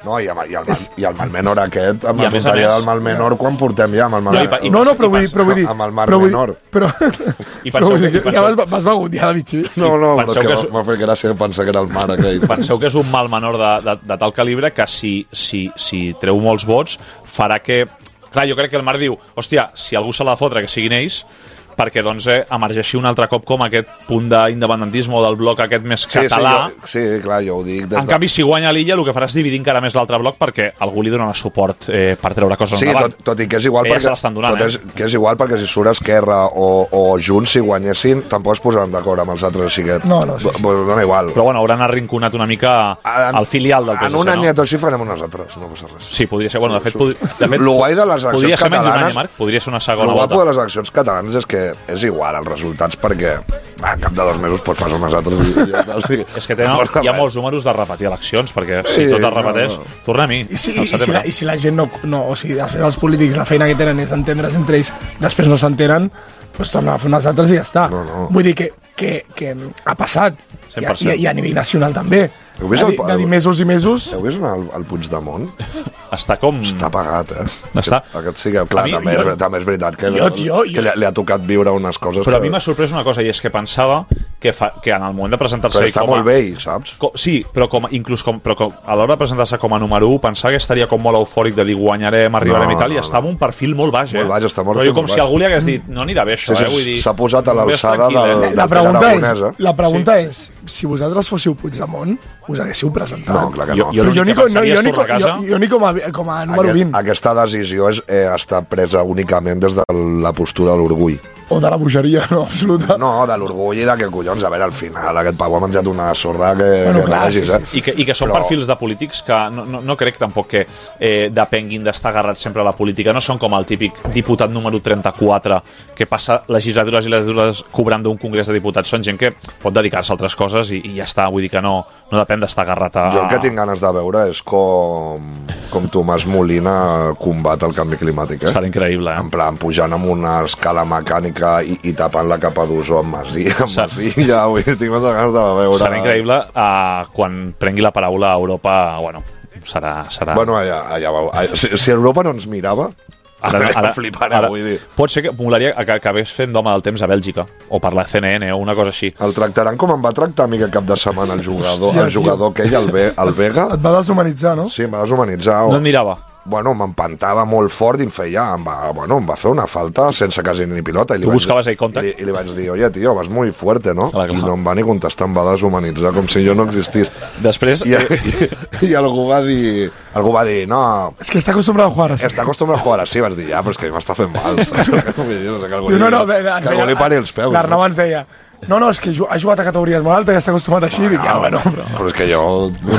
No, i, i, el, i el Malmenor aquest, amb la tonteria del Malmenor, quan portem ja amb el Malmenor? No, no, però vull dir... Però vull dir amb el Malmenor. Però, I penseu, però, que, ja vas, vas begut ja de mitjí. No, no, però és que, que és... m'ha fet gràcia pensar que era el mar aquell. Penseu que és un mal menor de, de, de tal calibre que si, si, si treu molts vots farà que... Clar, jo crec que el Marc diu, hòstia, si algú se l'ha de fotre, que siguin ells, perquè doncs eh, emergeixi un altre cop com aquest punt d'independentisme o del bloc aquest més català. Sí, sí, jo, sí, clar, jo ho dic. En de... canvi, si guanya l'Illa, el que farà és dividir encara més l'altre bloc perquè algú li donarà suport eh, per treure coses sí, endavant. Sí, tot, tot i que és igual que perquè, ja se donant, tot eh? és, que és igual perquè si surt Esquerra o, o Junts, si guanyessin, tampoc es posaran d'acord amb els altres, així que no, no, sí, sí. dona igual. Però bueno, hauran arrinconat una mica en, el filial del P S C, en un no? anyet o així farem unes altres, no passa res. Sí, podria ser. Bueno, de fet, pod... de fet lo guai de les eleccions podria ser menys catalanes, un any, Marc, podria ser una segona lo volta. guapo de les eleccions catalanes és que és igual els resultats perquè va, en cap de dos mesos pues, fas unes altres i, i ja està. O sigui, és que tenen, no hi ha molts números de repetir eleccions, perquè si sí, tot es repeteix, no, no. tornem-hi. I si, i, si la, I si la gent no, no... O sigui, els polítics, la feina que tenen és entendre's entre ells, després no s'entenen, doncs tornen a fer unes altres i ja està. No, no. Vull dir que, que, que ha passat, i a, i, i a nivell nacional també. Heu vist de, el, de dir mesos i mesos... Heu vist el, el Puigdemont? Està com... Està pagat, eh? Està... Aquest sí que, clar, mi, també, jo, és, també és veritat que, jo, jo, que li, li ha tocat viure unes coses... Però que... a mi m'ha sorprès una cosa, i és que pensava que, fa, que en el moment de presentar-se... Però està com a, molt vell, saps? Com, sí, però, com, inclús com, però com, a l'hora de presentar-se com a número u, pensava que estaria com molt eufòric de dir guanyarem, arribarem no, i tal, no, i està no. amb un perfil molt baix, eh? Molt baix, està molt però jo com baix. si algú li hagués dit, no anirà bé això, sí, eh? Vull dir... S'ha posat a l'alçada del, del la pregunta és, eh? la pregunta sí. és, si vosaltres fóssiu Puigdemont, us haguéssiu presentat. No, clar que no. Jo, jo, jo, ni, com, no, jo, ni, jo, jo ni com a, com a número Aquest, vint. Aquesta decisió és, eh, està presa únicament des de la postura de l'orgull. O de la bogeria, no, absoluta. No, de l'orgull i de que, collons, a veure, al final aquest Pau ha menjat una sorra que... Bueno, que clar, no vegis, sí, eh? sí, sí. I, que, I que són Però... perfils de polítics que no, no, no crec tampoc que eh, depenguin d'estar agarrats sempre a la política. No són com el típic diputat número trenta-quatre que passa legislatures i legislatures cobrant d'un congrés de diputats. Són gent que pot dedicar-se a altres coses i, i ja està. Vull dir que no, no depèn d'estar agarrat a... Jo el que tinc ganes de veure és com, com Tomàs Molina combat el canvi climàtic, eh? Serà increïble, eh? En plan, pujant amb una escala mecànica i, i tapant la capa d'ozó amb Masí, amb Masí, ja, vull dir, tinc moltes ganes de veure... Serà increïble uh, quan prengui la paraula a Europa, bueno, serà... serà... Bueno, allà, allà vau. Si, si Europa no ens mirava, ara, ara, ara fliparà, ara, vull dir. Pot ser que molaria que acabés fent d'home del temps a Bèlgica, o per la C N N, o una cosa així. El tractaran com em va tractar a mi aquest cap de setmana el jugador, Hòstia, el jugador aquell, el, Be, el Vega. Et va deshumanitzar, no? Sí, em va deshumanitzar. No et mirava? Bueno, m'empantava molt fort i em feia, em va, bueno, em va fer una falta sense quasi ni pilota. I li tu vaig buscaves dir, eye contact? I, I li vaig dir, oye, tio, vas muy fuerte, ¿no? Clar, clar. I no em va ni contestar, em va deshumanitzar com si jo no existís. Després... I, i, i algú va dir... Algú va dir, no... És que està acostumbrat a jugar así. Està acostumbrat a jugar así, vas dir, ja, però és que m'està fent mal. Saps? No sé, que algú, no, no, li, no, que algú li pari els peus. L'Arnau ens deia, no, no, és que ha jugat a categories molt altes i està acostumat així, i dic, ja, bueno, però... Però és que jo...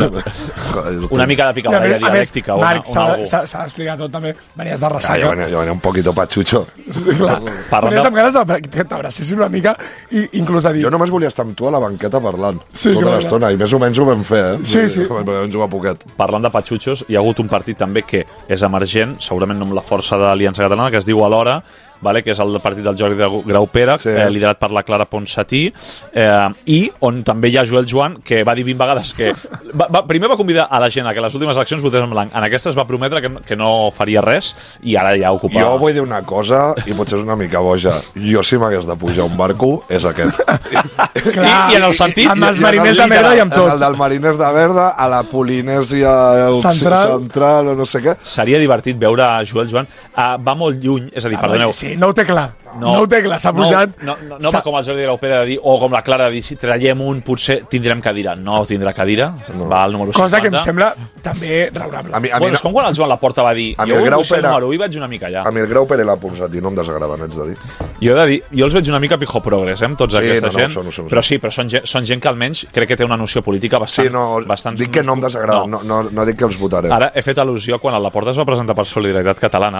Una mica de picadora dialèctica. A més, Marc, s'ha d'explicar tot també, venies de ressaca. Ja, jo, venia, jo venia un poquito patxutxo. Clar, venies amb ganes de que t'abracessin una mica i inclús a dir... Jo només volia estar amb tu a la banqueta parlant sí, tota l'estona, i més o menys ho vam fer, eh? Sí, sí. Vam jugar poquet. Parlant de patxutxos, hi ha hagut un partit també que és emergent, segurament amb la força de l'Aliança Catalana, que es diu Alhora, vale, que és el partit del Jordi de Graupera, sí. eh, liderat per la Clara Ponsatí, eh, i on també hi ha Joel Joan, que va dir vint vegades que... Va, va, primer va convidar a la gent a que les últimes eleccions votés en blanc. En aquestes va prometre que, que no faria res i ara ja ocupa... Jo vull dir una cosa, i potser és una mica boja. Jo, si m'hagués de pujar un barco, és aquest. Clar, I, I en el sentit... Amb els mariners de merda i amb tot. En el del mariners de merda, a la Polinèsia Central. Central o no sé què. Seria divertit veure a Joel Joan. Uh, va molt lluny, és a dir, perdoneu... Sí, no ho té clar. No, no ho té clar, s'ha no, pujat... No, no, no va com el Jordi Graupera de dir, o com la Clara de dir, si traiem un, potser tindrem cadira. No tindrà cadira, no. Va al número cinquanta. Cosa que em sembla també raonable. A mi, a bueno, mi és com quan el Joan Laporta va dir, jo vull ser el número u i vaig una mica allà. A mi el Graupera i la Ponsatí no em desagraden, ets de dir. Jo he de dir, jo els veig una mica pijo progress, eh, amb tots sí, aquesta no, no, gent, són, són, però sí, però són gent, són gent que almenys crec que té una noció política bastant... Sí, no, bastant... dic que no em desagraden, no. No, no, no dic que els votarem. Ara he fet al·lusió quan el Laporta es va presentar per Solidaritat Catalana,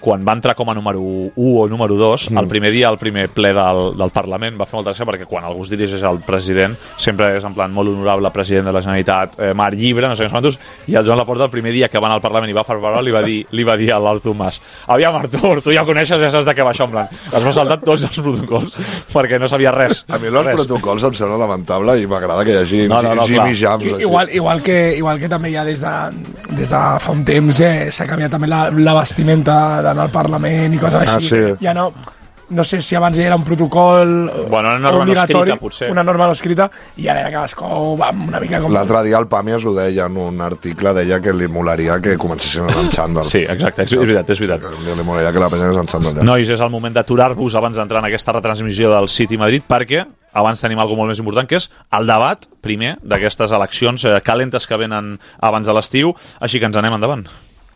quan va entrar com a número u o número dos, mm. el primer dia, el primer ple del, del Parlament, va fer molta gràcia perquè quan algú es dirigeix al president sempre és en plan molt honorable president de la Generalitat, eh, mar llibre, no sé què quantos, i el Joan Laporta el primer dia que va anar al Parlament i va fer paraula li va dir, li va dir a l'Artur Mas: aviam, Artur, tu ja coneixes, ja saps de què va això, en plan, es va saltar tots els protocols perquè no sabia res. A mi els protocols em sembla lamentable i m'agrada que hi hagi no, no, no, Jimmy Jams. I, igual, igual, que, igual que també ja des de, des de fa un temps eh, s'ha canviat també la, la vestimenta d'anar al Parlament i coses ah, així. Sí. Ja no, no sé si abans era un protocol bueno, una norma obligatori, no escrita, potser. Una norma no escrita, i ara ja cadascú va una mica com... L'altre dia el Pàmies ho deia en un article, deia que li molaria que comencessin a anar en xandall. Sí, exacte, és veritat, és veritat. Que li molaria que la penya anés en xandall. Nois, és el moment d'aturar-vos abans d'entrar en aquesta retransmissió del City Madrid, perquè abans tenim alguna molt més important, que és el debat, primer, d'aquestes eleccions eh, calentes que venen abans de l'estiu, així que ens anem endavant.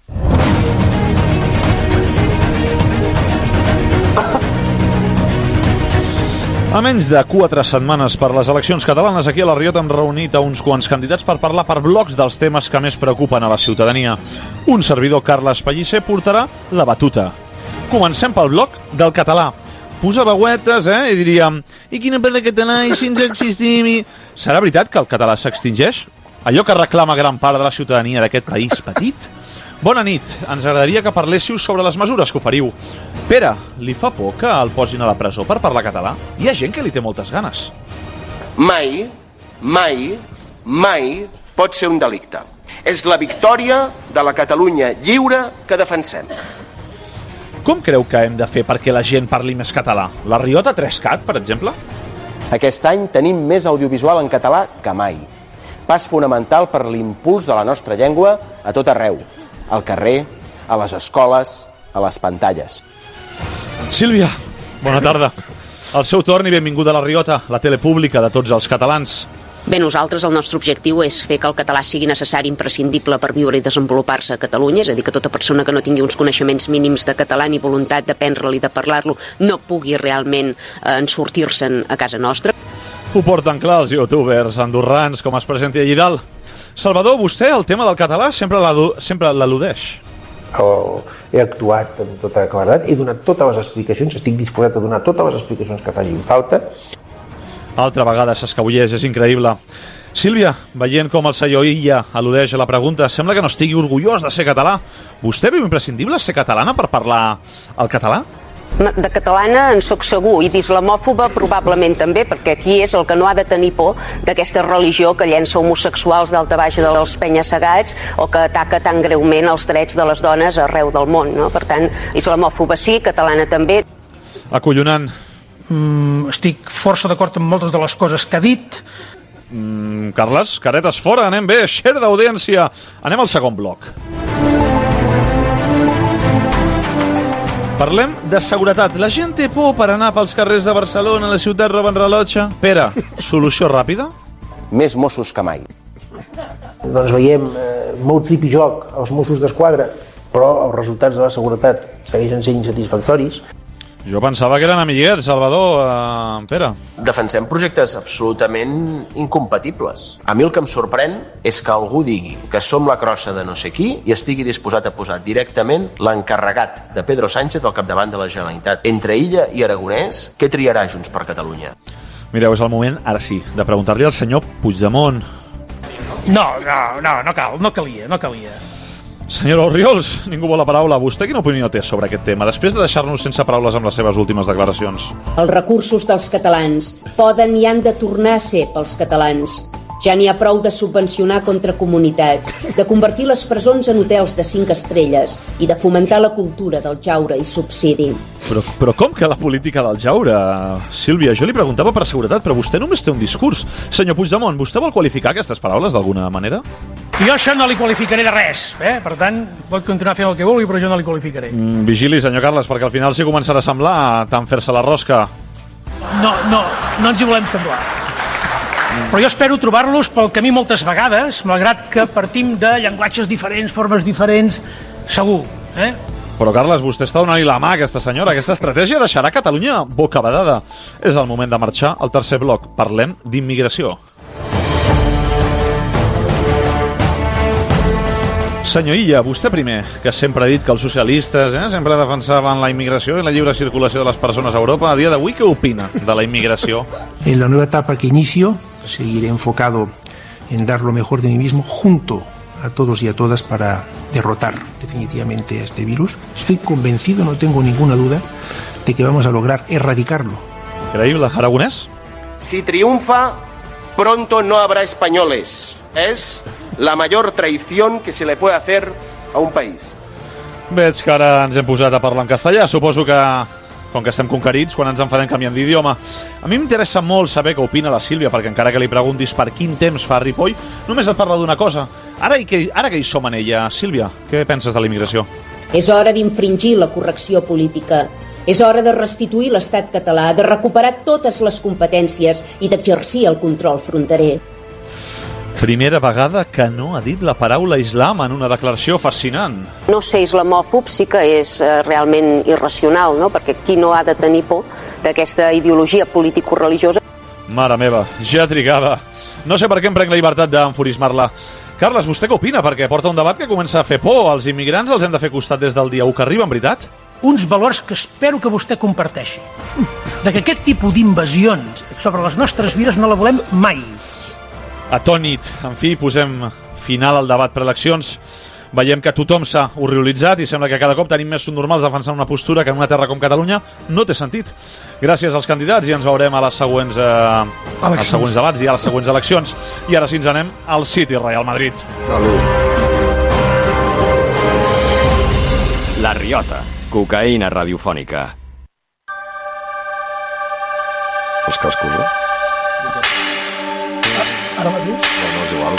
A menys de quatre setmanes per les eleccions catalanes, aquí a la Riota hem reunit a uns quants candidats per parlar per blocs dels temes que més preocupen a la ciutadania. Un servidor, Carles Pellicer, portarà la batuta. Comencem pel bloc del català. Posa veuetes, eh? I diríem, i quina parla català, i si ens existim, i... Serà veritat que el català s'extingeix? Allò que reclama gran part de la ciutadania d'aquest país petit? Bona nit, ens agradaria que parléssiu sobre les mesures que oferiu. Pere, li fa por que el posin a la presó per parlar català? Hi ha gent que li té moltes ganes. Mai, mai, mai pot ser un delicte. És la victòria de la Catalunya lliure que defensem. Com creu que hem de fer perquè la gent parli més català? La Riota tres cat, per exemple? Aquest any tenim més audiovisual en català que mai. Pas fonamental per l'impuls de la nostra llengua a tot arreu. Al carrer, a les escoles, a les pantalles. Sílvia, bona tarda. Al seu torn i benvinguda a la Riota, la tele pública de tots els catalans. Bé, nosaltres el nostre objectiu és fer que el català sigui necessari, imprescindible per viure i desenvolupar-se a Catalunya, és a dir, que tota persona que no tingui uns coneixements mínims de català ni voluntat d'aprendre'l i de parlar-lo no pugui realment eh, sortir-se'n a casa nostra. Ho porten clar els youtubers andorrans, com es presenti allí dalt. Salvador, vostè el tema del català sempre l'al·ludeix. Oh, he actuat amb tota claredat, he donat totes les explicacions, estic disposat a donar totes les explicacions que facin falta. Altra vegada s'escabulleix, és increïble. Sílvia, veient com el senyor Illa al·ludeix a la pregunta, sembla que no estigui orgullós de ser català. Vostè veu imprescindible ser catalana per parlar el català? De catalana en soc segur, i d'islamòfoba probablement també, perquè aquí és el que no ha de tenir por d'aquesta religió que llença homosexuals d'alta baixa dels penya-segats o que ataca tan greument els drets de les dones arreu del món, no? Per tant, islamòfoba sí, catalana també. Acollonant. Mm, estic força d'acord amb moltes de les coses que ha dit. Mm, Carles, caretes fora, anem bé, share d'audiència. Anem al segon bloc. Parlem de seguretat. La gent té por per anar pels carrers de Barcelona, a la ciutat roben rellotge. Pere, solució ràpida? Més Mossos que mai. Doncs veiem eh, molt trip i joc als Mossos d'Esquadra, però els resultats de la seguretat segueixen sent insatisfactoris. Jo pensava que eren amiguets, Salvador, eh, Pere. Defensem projectes absolutament incompatibles. A mi el que em sorprèn és que algú digui que som la crossa de no sé qui i estigui disposat a posar directament l'encarregat de Pedro Sánchez al capdavant de la Generalitat. Entre Illa i Aragonès, què triarà Junts per Catalunya? Mireu, és el moment, ara sí, de preguntar-li al senyor Puigdemont. No, no, no, no cal, no calia, no calia. Senyora Orriols, ningú vol la paraula. Vostè quina opinió té sobre aquest tema, després de deixar-nos sense paraules amb les seves últimes declaracions? Els recursos dels catalans poden i han de tornar a ser pels catalans. Ja n'hi ha prou de subvencionar contra comunitats, de convertir les presons en hotels de cinc estrelles i de fomentar la cultura del jaure i subsidi. Però, però com que la política del jaure? Sílvia, jo li preguntava per seguretat, però vostè només té un discurs. Senyor Puigdemont, vostè vol qualificar aquestes paraules d'alguna manera? Jo això no li qualificaré de res, eh? Per tant, pot continuar fent el que vulgui, però jo no li qualificaré. Mm, vigili, senyor Carles, perquè al final s'hi començarà a semblar tant fer-se la rosca. No, no, no ens hi volem semblar. Però jo espero trobar-los pel camí moltes vegades, malgrat que partim de llenguatges diferents, formes diferents, segur, eh? Però, Carles, vostè està donant-li la mà a aquesta senyora. Aquesta estratègia deixarà Catalunya bocabadada. És el moment de marxar al tercer bloc. Parlem d'immigració. Senyor Illa, vostè primer, que sempre ha dit que els socialistes eh, sempre defensaven la immigració i la lliure circulació de les persones a Europa, a dia d'avui què opina de la inmigració? En la nueva etapa que inicio, seguiré enfocado en dar lo mejor de mí mismo junto a todos y a todas para derrotar definitivamente a este virus. Estoy convencido, no tengo ninguna duda, de que vamos a lograr erradicarlo. Creïble, Aragonès? Si triunfa, pronto no habrá españoles. Es la mayor traición que se le puede hacer a un país. Veig que ara ens hem posat a parlar en castellà. Suposo que, com que estem conquerits, quan ens enfadem canviem d'idioma. A mi m'interessa molt saber què opina la Sílvia, perquè encara que li preguntis per quin temps fa a Ripoll, només et parla d'una cosa. Ara, que, ara que hi som en ella, Sílvia, què penses de la immigració? És hora d'infringir la correcció política. És hora de restituir l'estat català, de recuperar totes les competències i d'exercir el control fronterer. Primera vegada que no ha dit la paraula islam en una declaració fascinant. No ser islamòfob sí que és eh, realment irracional, no? Perquè qui no ha de tenir por d'aquesta ideologia político-religiosa? Mare meva, ja trigava. No sé per què em prenc la llibertat d'enfurismar-la. Carles, vostè què opina? Perquè porta un debat que comença a fer por. Els immigrants els hem de fer costat des del dia u que arriba, en veritat? Uns valors que espero que vostè comparteixi. De que aquest tipus d'invasions sobre les nostres vides no la volem mai. Atònit. En fi, posem final al debat preeleccions. Veiem que tothom s'ha horroritzat i sembla que cada cop tenim més subnormals defensant una postura que en una terra com Catalunya no té sentit. Gràcies als candidats i ens veurem a les següents, eh, als següents debats i a les següents eleccions. I ara sí ens anem al City Real Madrid. La Riota, cocaïna radiofònica. Els cascos, no? Ara mateix? No, no, és igual.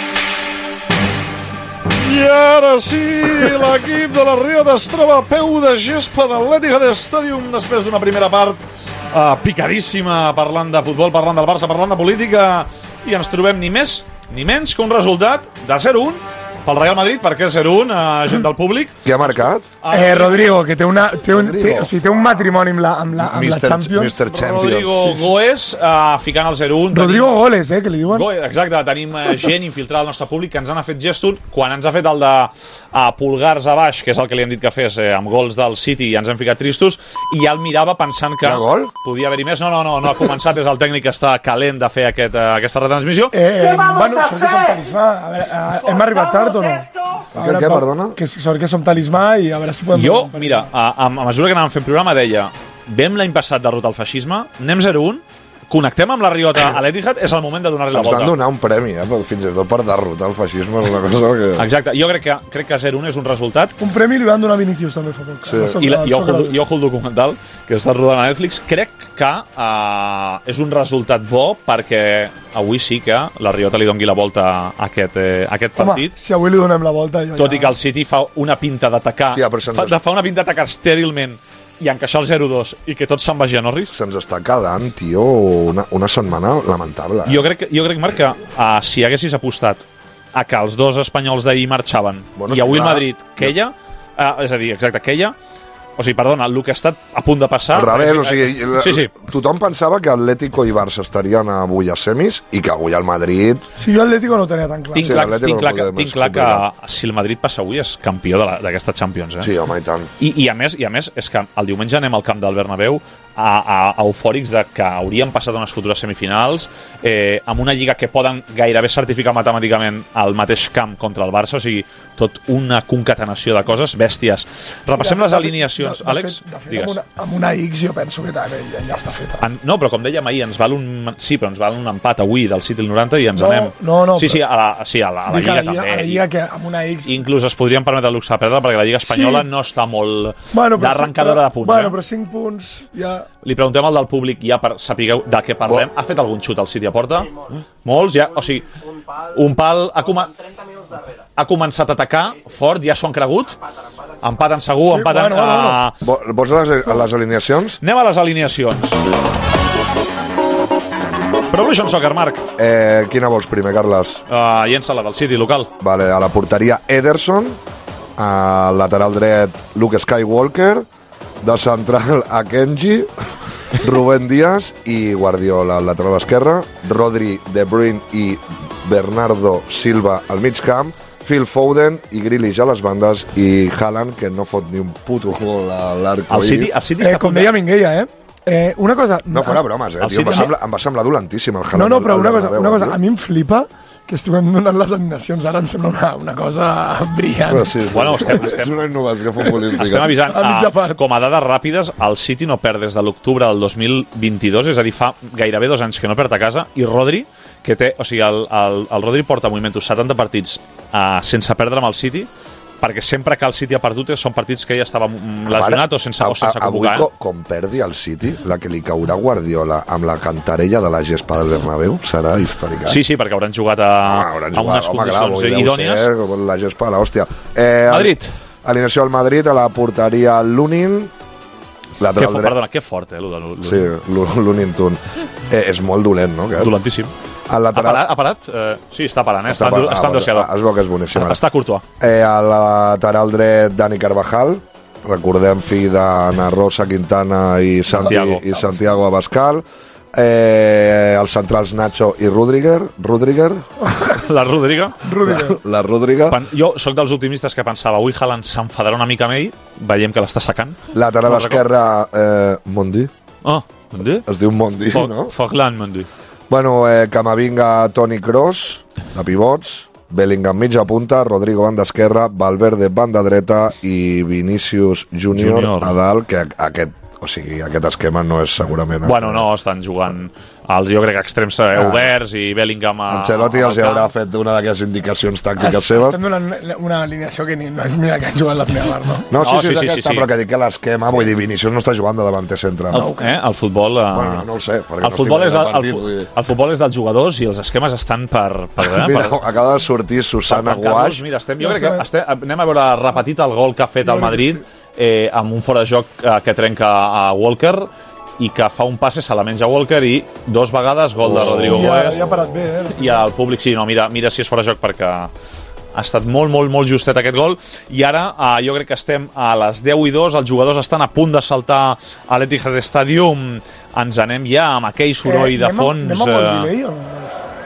I ara sí, l'equip de la Riota es troba a peu de gespa de l'Etihad Stadium després d'una primera part uh, picadíssima, parlant de futbol, parlant del Barça, parlant de política, i ens trobem ni més ni menys que un resultat de zero un pel Real Madrid, perquè és zero un, uh, gent del públic. Qui ha marcat? Eh, Rodrigo, que té, una, té, un, té, o sigui, té un matrimoni amb la, amb la, amb la Champions. mister Champions. Rodrigo Sí, sí. Goes, uh, ficant el zero un. Rodrigo Goles, eh, que li diuen. Goes, exacte, tenim uh, gent infiltrada al nostre públic que ens han fet gestos, quan ens ha fet el de uh, pulgars a baix, que és el que li han dit que fes eh, amb gols del City, i ens hem ficat tristos, i ja el mirava pensant que gol? podia haver-hi més. No, no, no, no ha començat, és el tècnic que està calent de fer aquest, uh, aquesta retransmissió. Eh, eh, bueno, sort que som talismà. A veure, uh, hem arribat tard o no? Què, què, perdona? Que sort que som talismà i a veure si podem... Jo, mira, a, a, a mesura que anàvem fent programa deia, vam l'any passat derrotar el feixisme, anem zero un, connectem amb la Riota a l'Etihad, és el moment de donar-li la Ens volta. van donar un premi, eh, fins i tot per derrotar el feixisme, és una cosa que... Exacte, jo crec que, crec que zero un és un resultat. Un premi li van donar a Vinícius també fa poc. Sí. I, la, i, ojo, i ojo el documental que està rodant a Netflix. Crec que uh, és un resultat bo perquè avui sí que la Riota li doni la volta a aquest, eh, a aquest partit. Home, si avui li donem la volta... Jo Tot ja... i que el City fa una pinta d'atacar, fa, fa una pinta d'atacar estèrilment i encaixar el zero dos i que tots se'n vagi a Norris. Se'ns està quedant, tio, una, una setmana lamentable. Eh? Jo crec, jo crec, Marc, que uh, si haguessis apostat a que els dos espanyols d'ahir marxaven bueno, i avui el clar, Madrid queia, uh, és a dir, exacte, queia, o sigui, perdona, el que ha estat a punt de passar... Al revés, o sigui, sí, sí. tothom pensava que Atlético i Barça estarien avui a semis i que avui al Madrid... Sí, jo Atlético no ho tenia tan clar. Tinc sí, clar, tinc no clar, que, tinc clar que complicat. si el Madrid passa avui és campió d'aquesta Champions. Eh? Sí, home, i tant. I, i, a més, I a més, és que el diumenge anem al camp del Bernabéu a, a, a eufòrics de que hauríem passat unes futures semifinals eh, amb una lliga que poden gairebé certificar matemàticament al mateix camp contra el Barça, o sigui, tot una concatenació de coses bèsties. Repassem les alineacions, de, de, Àlex. De fet, de fet amb, una, amb una X jo penso que també ja, ja està feta. En, no, però com dèiem ahir, ens val un... Sí, però ens val un empat avui del City el noranta i ens no, anem... No, no, sí, sí, a la, sí, a la, a la Lliga, a la Lliga també. A la Lliga que amb una X... Inclús es podrien permetre el luxe de perdre perquè la Lliga espanyola sí. no està molt bueno, d'arrencadora de punts. Bueno, eh? però cinc punts ja... Li preguntem al del públic ja per sapigueu de què parlem. Oh. Ha fet algun xut al City a porta? Sí, molts, ja. O sigui, un pal... Ha, com... ha començat a atacar fort, ja s'ho han cregut. Empaten segur, sí, empaten... Bueno, bueno, bueno. Vols les, les alineacions? Anem a les alineacions. Pro Evolution Soccer, Marc. Eh, quina vols primer, Carles? Uh, Llença la del City, local. Vale, a la porteria Ederson, al lateral dret Luke Skywalker, de central Akenji, Rubén Díaz i Guardiola al lateral esquerre, Rodri, De Bruyne i Bernardo Silva al mig camp, Phil Foden i Grealish a les bandes i Haaland, que no fot ni un puto gol a l'arco. El City, el City eh, com deia Minguella, eh? eh? Una cosa... No fora bromes, eh? Tio, em, va semblar, em va semblar dolentíssim el Haaland. No, no, però una cosa, una cosa, a mi em flipa que estiguem donant les animacions, ara em sembla una, una cosa brillant. Però sí, bueno, estem, estem, és una innovació futbolística. Estem avisant, a, com a dades ràpides, el City no perd des de l'octubre del dos mil vint-i-dos, és a dir, fa gairebé dos anys que no perd a casa, i Rodri, que té, o sigui, el, el, el Rodri porta movimento setanta partits uh, sense perdre amb el City, perquè sempre que el City ha perdut són partits que ja estava lesionat o sense, o sense convocar. Avui, eh? com perdi el City, la que li caurà a Guardiola amb la cantarella de la gespa del Bernabéu serà històrica. Sí, sí, perquè hauran jugat a, ah, hauran jugat, a unes home, condicions clar, idònies. Ser, la gespa, l'hòstia. Eh, Madrid. Alineació del Madrid, a la porteria Lunin. Que fort, perdona, que fort, eh, l'Unin. Sí, l'Unin Tun. Eh, és molt dolent, no? Dolentíssim. El lateral... Ha parat? Ha parat? Uh, sí, està parant, eh? està, està, està endosiador. Es veu que és boníssim. Està Courtois. Eh, al lateral dret, Dani Carvajal, recordem, fill d'Anna Rosa Quintana i, Santi, Santiago. i Santiago Abascal. Eh, els centrals Nacho i Rudiger. Rudiger? La Rudiger? Rudiger. La, la Rudiger. Jo sóc dels optimistes que pensava avui Haaland s'enfadarà una mica amb ell, veiem que l'està sacant. Lateral esquerra, eh, Mondi. Oh, Mondi? Es diu Mondi, Fog, no? Foglan Mondi. Bueno, eh, Camavinga, Toni Kroos, de pivots, Bellingham mitja punta, Rodrigo banda esquerra, Valverde banda dreta i Vinícius Júnior a dalt, que aquest, o sigui, aquest esquema no és segurament... Bueno, no, estan jugant els, jo crec que extrems ah. oberts i Bellingham a... Ancelotti els haurà fet una d'aquestes indicacions tàctiques es, seves. Estem donant una alineació que ni, no és ni la que han jugat la primera part, no? No, sí, no, sí, sí, és sí, aquesta, sí, sí. però que dic que l'esquema, sí. Vull dir, Vinícius no està jugant de davanter centre. El, no? eh, el futbol... Uh... Bueno, no ho sé, perquè el no futbol estic és el, partit, el, el futbol és dels jugadors i els esquemes estan per... per, eh, Mira, per acaba de sortir Susana Guaix. Mira, estem, jo crec que estem, anem a veure repetit el gol que ha fet el Madrid eh, amb un fora de joc eh, que trenca a Walker i que fa un passe, se la menja Walker i dos vegades gol de Rodrigo ja, Goes. Ja ha parat bé, eh? I el públic, sí, no, mira, mira si és fora de joc perquè ha estat molt, molt, molt justet aquest gol. I ara eh, jo crec que estem a les deu i dos, els jugadors estan a punt de saltar a l'Etihad Stadium. Ens anem ja amb aquell soroll eh, de fons. Anem amb el delay o no?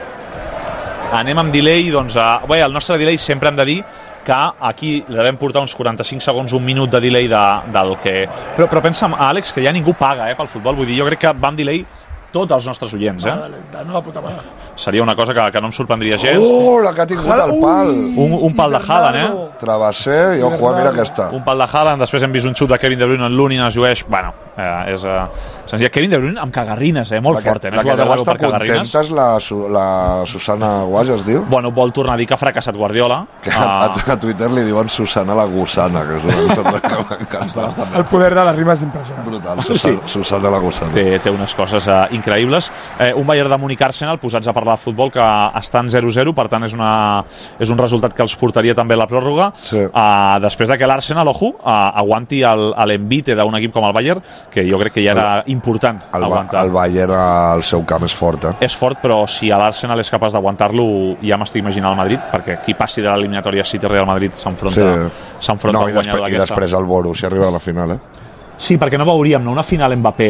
Anem amb delay, doncs, a... Bé, el nostre delay sempre hem de dir que aquí devem portar uns quaranta-cinc segons, un minut de delay de, del que... Però, però pensa, Àlex, que ja ningú paga eh, pel futbol. Vull dir, jo crec que va amb delay tots els nostres oients, eh? De no la puta mare. Seria una cosa que, que no em sorprendria gens. Oh, la que ha tingut el pal. Un, un pal de Haaland, eh? Travesser i ojo, mira aquesta. Un pal de Haaland, després hem vist un xut de Kevin De Bruyne en l'Unin, es llueix... Bueno, eh, és... Eh, senzill. Kevin De Bruyne amb cagarrines, eh? Molt fort, eh? La que deu estar contenta és la, la Susana Guaix, es diu? Bueno, vol tornar a dir que ha fracassat Guardiola. Que a, a, a Twitter li diuen Susana la Gusana, que és una cosa que m'encanta. El poder de les rimes és impressionant. Brutal, Susana, sí. Susana la Gusana. Té, té unes coses uh, increïbles. Eh, un Bayern de Múnich Arsenal, posats a parlar de futbol, que està en zero zero, per tant és, una, és un resultat que els portaria també la pròrroga. Sí. Uh, després de que l'Arsenal, ojo, uh, aguanti l'envite d'un equip com el Bayern, que jo crec que ja era el, important el, aguantar. El Bayern al seu camp és fort, eh? És fort, però si l'Arsenal és capaç d'aguantar-lo, ja m'estic imaginant el Madrid, perquè qui passi de l'eliminatòria City-Real Madrid s'enfronta sí. no, a un guanyador d'aquesta. I després el Borussia arriba a la final, eh? Sí, perquè no veuríem no? Una final Mbappé...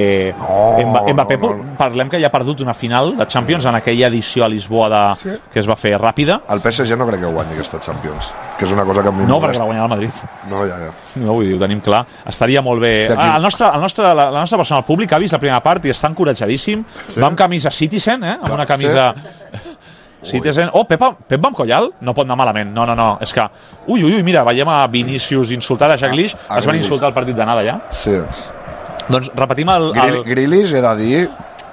No, Mbappé no, no. Parlem que ja ha perdut una final de Champions en aquella edició a Lisboa de, sí. que es va fer ràpida. El P S G no crec que guanyi aquesta Champions, que és una cosa que a mi no, perquè la guanyarà el Madrid. No, ja, ja. No, vull dir, ho tenim clar. Estaria molt bé... Sí, ah, el nostre, el nostre, la, la nostra persona, el públic, ha vist la primera part i està encoratjadíssim. Sí. Va amb camisa Citizen, eh? Amb una camisa... Sí. Citizen. Oh, Pep, Pep Bamcollal no pot anar malament. No, no, no. És que... Ui, ui, ui, mira, veiem a Vinícius insultar a Jack Grealish. Es van insultar el partit d'anada, ja. Sí. Doncs repetim el... el... Grealish, he de dir,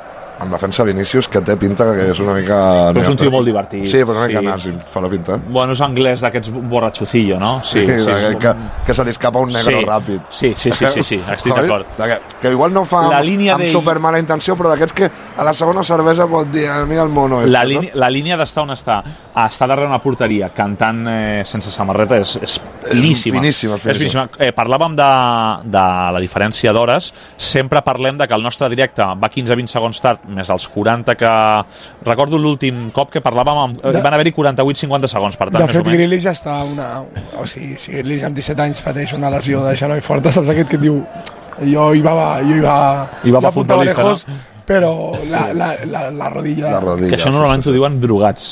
en defensa Vinícius, que té pinta que és una mica... Però és un tio molt divertit. Sí, però una mica sí. Nazi, fa la pinta. Bueno, és anglès d'aquests borratxucillo, no? Sí, sí, sí és... que, que se li escapa un negro sí. ràpid. Sí, sí, sí, sí, sí. estic d'acord. Que, que igual no fa la amb, amb de... super mala intenció, però d'aquests que a la segona cervesa pot dir, mira el mono. La, este, línia, no? La línia d'estar on està, està darrere una porteria, cantant eh, sense samarreta, és, és finíssima. Finíssima, finíssima. És finíssima. Eh, parlàvem de, de la diferència d'hores, sempre parlem de que el nostre directe va quinze a vint segons tard, més els quaranta que... Recordo l'últim cop que parlàvem, amb... de... van haver-hi quaranta-vuit a cinquanta segons, per tant, de fet, Grealish està una... O sigui, si Grealish amb disset anys pateix una lesió de genoll forta, saps aquest que et diu jo hi va, jo hi va, hi va, va futbolista, lejos, no? Però la, la, la, la rodilla... La rodilla que això normalment sí, sí. T'ho diuen drogats.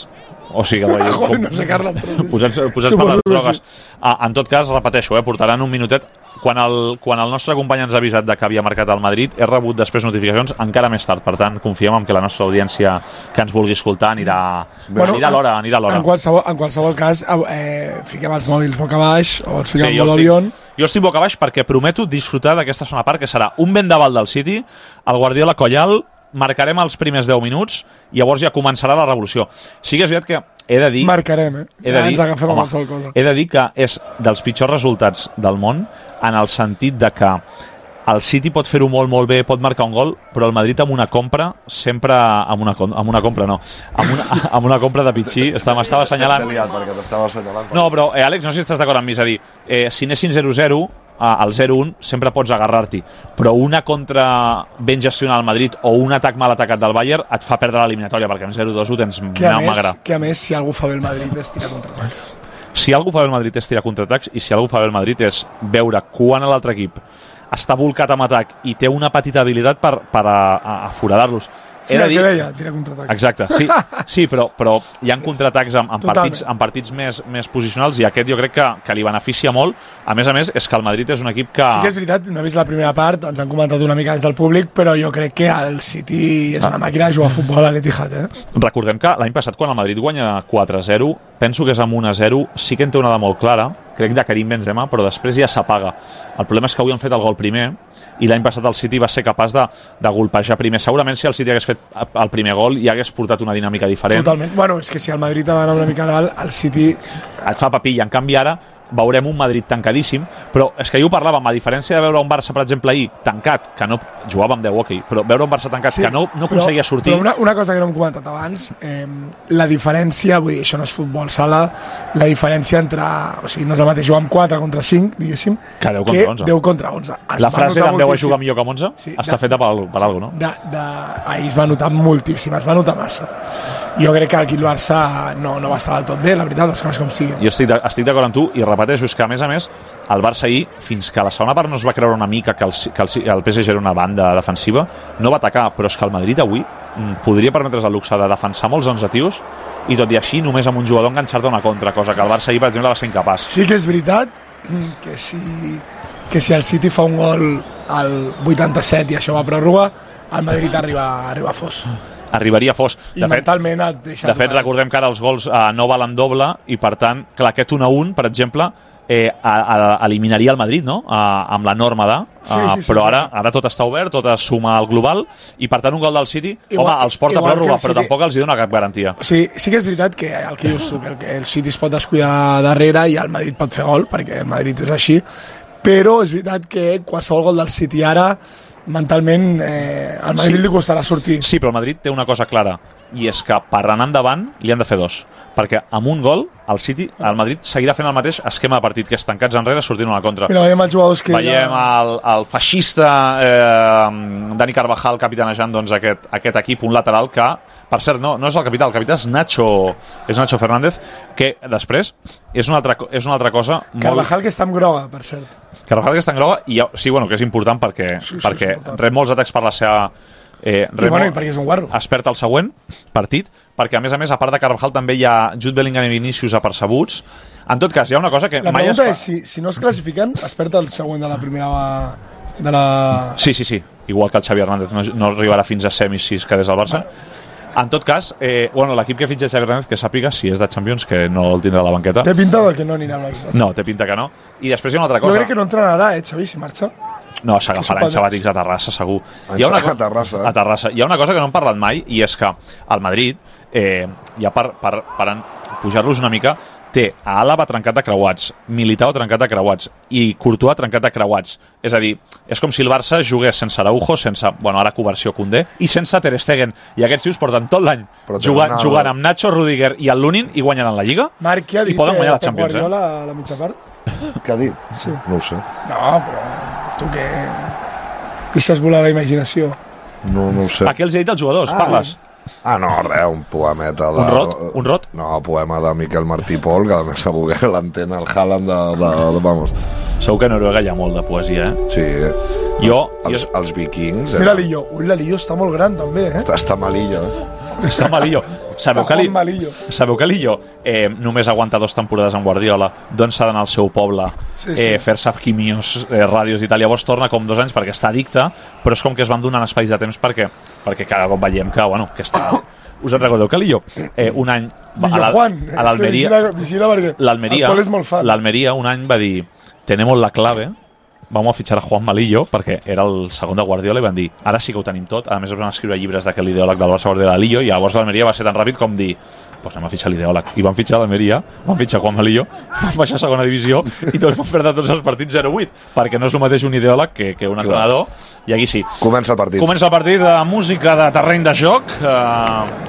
O sigui, vull dir, Joder, no sé, Carles, però... posats, posats per les drogues. Ah, en tot cas, repeteixo, eh, portaran un minutet. Quan el, quan el nostre company ens ha avisat de que havia marcat el Madrid, he rebut després notificacions encara més tard. Per tant, confiem en que la nostra audiència que ens vulgui escoltar anirà, bueno, anirà a l'hora. Anirà a l'hora. En, qualsevol, en qualsevol cas, eh, fiquem els mòbils boca baix o els fiquem sí, en modo avió. avió. Jo estic boca baix perquè prometo disfrutar d'aquesta segona part, que serà un vendaval del City, el Guardiola Collal, marcarem els primers deu minuts i llavors ja començarà la revolució. Sí que és veritat que he de dir... Marcarem, eh? He de ja dir, ens agafem home, a qualsevol cosa. He de dir que és dels pitjors resultats del món en el sentit de que el City pot fer-ho molt, molt bé, pot marcar un gol, però el Madrid amb una compra, sempre amb una, amb una compra, no, amb una, amb una compra de pitxí, m'estava assenyalant... T'he liat perquè t'estava assenyalant. No, però, eh, Àlex, no sé si estàs d'acord amb mi, és a dir, eh, si anessin zero zero, al zero un sempre pots agarrar-t'hi, però una contra ben gestionada al Madrid o un atac mal atacat del Bayern et fa perdre l'eliminatòria, perquè en zero dos ho tens que a, més, magre. que a més, si algú fa bé el Madrid és tirar contraatacs. Si algú fa bé el Madrid és tirar contraatacs i si algú fa bé el Madrid és veure quan l'altre equip està volcat amb atac i té una petita habilitat per, per a, a, a foradar-los. Sí, el dir... que deia, tira contraatacs. Exacte, sí, sí però, però hi ha contraatacs en, en, partits, en partits més, més posicionals i aquest jo crec que, que li beneficia molt. A més a més, és que el Madrid és un equip que... Sí que és veritat, no he vist la primera part, ens han comentat una mica des del públic, però jo crec que el City és una màquina de jugar a futbol a l'Etihad. Eh? Recordem que l'any passat, quan el Madrid guanya quatre a zero, penso que és amb un a zero, sí que en té una de molt clara, crec de Karim Benzema, però després ja s'apaga. El problema és que avui han fet el gol primer, i l'any passat el City va ser capaç de, de golpejar primer. Segurament si el City hagués fet el primer gol ja hagués portat una dinàmica diferent. Totalment. Bueno, és que si el Madrid ha d'anar una mica dalt, el City... Et fa paper, i en canvi ara veurem un Madrid tancadíssim, però és que jo ho parlàvem, a diferència de veure un Barça, per exemple, ahir, tancat, que no jugava amb deu hockey, però veure un Barça tancat sí, que no, no però, aconseguia sortir... Però una, una cosa que no hem comentat abans, eh, la diferència, vull dir, això no és futbol sala, la diferència entre... O sigui, no és el mateix jugar amb quatre contra cinc, diguéssim, que deu contra onze. deu contra onze. Es la frase d'en deu a jugar millor que amb onze sí, està de, feta per, per sí, alguna cosa, no? De, de, ahir es va notar moltíssim, es va notar massa. Jo crec que aquí el Barça no, no va estar del tot bé, la veritat, les coses com siguin. Jo estic, estic d'acord amb tu, i repeteixo, és que a més a més el Barça ahir, fins que a la segona part no es va creure una mica que el, que el, el P S G era una banda defensiva, no va atacar, però és que el Madrid avui podria permetre's el luxe de defensar molts onze tios i tot i així només amb un jugador enganxar-te una contra, cosa que el Barça ahir, per exemple, va ser incapaç. Sí que és veritat que si, que si el City fa un gol al vuitanta-set i això va a pròrroga, el Madrid arriba, arriba a fos. Arribaria a fos. I de mentalment fet, et deixa... De fet, recordem que ara els gols eh, no valen doble i, per tant, clar, aquest un a un, per exemple, eh, a, a, eliminaria el Madrid, no?, a, amb la norma de... Sí, sí, sí, però ara, ara tot està obert, tot es suma al global i per tant un gol del City, igual, home, els porta a pròrroga, però City... tampoc els hi dona cap garantia. Sí, sí que és veritat que el que dius tu, que el, que el City es pot descuidar darrere i el Madrid pot fer gol, perquè el Madrid és així, però és veritat que qualsevol gol del City ara mentalment eh, al Madrid sí. li costarà sortir. Sí, però el Madrid té una cosa clara, i és que per anar endavant li han de fer dos, perquè amb un gol el City, el Madrid seguirà fent el mateix esquema de partit, que és tancats enrere sortint a la contra. Mira, veiem els jugadors que veiem ja... el, el feixista eh, Dani Carvajal capitanejant doncs, aquest, aquest equip, un lateral que, per cert, no, no és el capità, el capità és Nacho, és Nacho Fernández, que després és una altra, és una altra cosa Carvajal molt... que està amb groga, per cert. Carvajal que està en groga, i sí, bueno, que és important perquè, sí, sí, perquè rep molts atacs per la seva... Eh, I, bueno, i perquè és un guarro. Es perd el següent partit, perquè a més a més, a part de Carvajal, també hi ha Jude Bellingham i Vinícius apercebuts. En tot cas, hi ha una cosa que la mai es pregunta és, si, si no es classifiquen, es perd el següent de la primera... De la... Sí, sí, sí. Igual que el Xavi Hernández no, no arribarà fins a semis si es quedés al Barça. Bueno. En tot cas, eh, bueno, l'equip que fitxa Xavi Hernández, que sàpiga si és de Champions, que no el tindrà a la banqueta. Té pinta de que no anirà a la... No, té pinta que no. I després hi ha una altra cosa. Jo crec que no entrenarà, eh, Xavi, si marxa. No, s'agafarà anys sabàtics a Terrassa, segur. Hi ha una a Terrassa, eh? A Terrassa. Hi ha una cosa que no hem parlat mai, i és que el Madrid, eh, ja per, per, per pujar-los una mica, té a Àlava trencat de creuats, Militao trencat de creuats i Courtois trencat de creuats. És a dir, és com si el Barça jugués sense Araujo, sense, bueno, ara conversió Koundé, i sense Ter Stegen. I aquests tios porten tot l'any jugant, jugant amb Nacho, Rudiger i el Lunin i guanyaran la Lliga. Marc, què ha dit, i poden guanyar la Champions, eh? Guardiola a la mitja part? Què ha dit? Sí. No ho sé. No, però tu què... Deixes volar la imaginació. No, no ho sé. A què els ha dit els jugadors? Ah, parles? Sí. Ah, no, res, un poemeta de... Un rot? Un rot? No, poema de Miquel Martí Pol, que a més segur que l'entén el Haaland de, de, de, vamos. Segur que a Noruega hi ha molt de poesia, eh? Sí. Jo... Els, jo... els vikings... Mira l'Illo. Ui, l'Illo està molt gran, també, eh? Està, està malillo, eh? Està malillo. Sabeu que, li, sabeu que Lillo eh, només aguanta dos temporades amb Guardiola, d'on s'ha d'anar al seu poble sí, sí. Eh, fer-se quimios, eh, ràdios i tal. Llavors torna com dos anys perquè està addicte, però és com que es van donant espais de temps perquè, perquè cada cop veiem que, bueno, que està... Us en recordeu que Lillo eh, un any Lillo a Juan, l'Almeria l'Almeria l'Almeria un any va dir tenemos la clave, vamos a fichar a Juan Malillo, perquè era el segon de Guardiola, i van dir, ara sí que ho tenim tot. A més es van escriure llibres d'aquell ideòleg del Barça Guardiola, Lillo, i llavors l'Almeria va ser tan ràpid com dir, pues anem a fitxar l'ideòleg. I van fitxar l'Almeria, van fitxar Juan Malillo, van baixar a segona divisió i tots van perdre tots els partits zero vuit, perquè no és el mateix un ideòleg que, que un entrenador. I aquí sí. Comença el partit. Comença el partit de música de terreny de joc. Eh,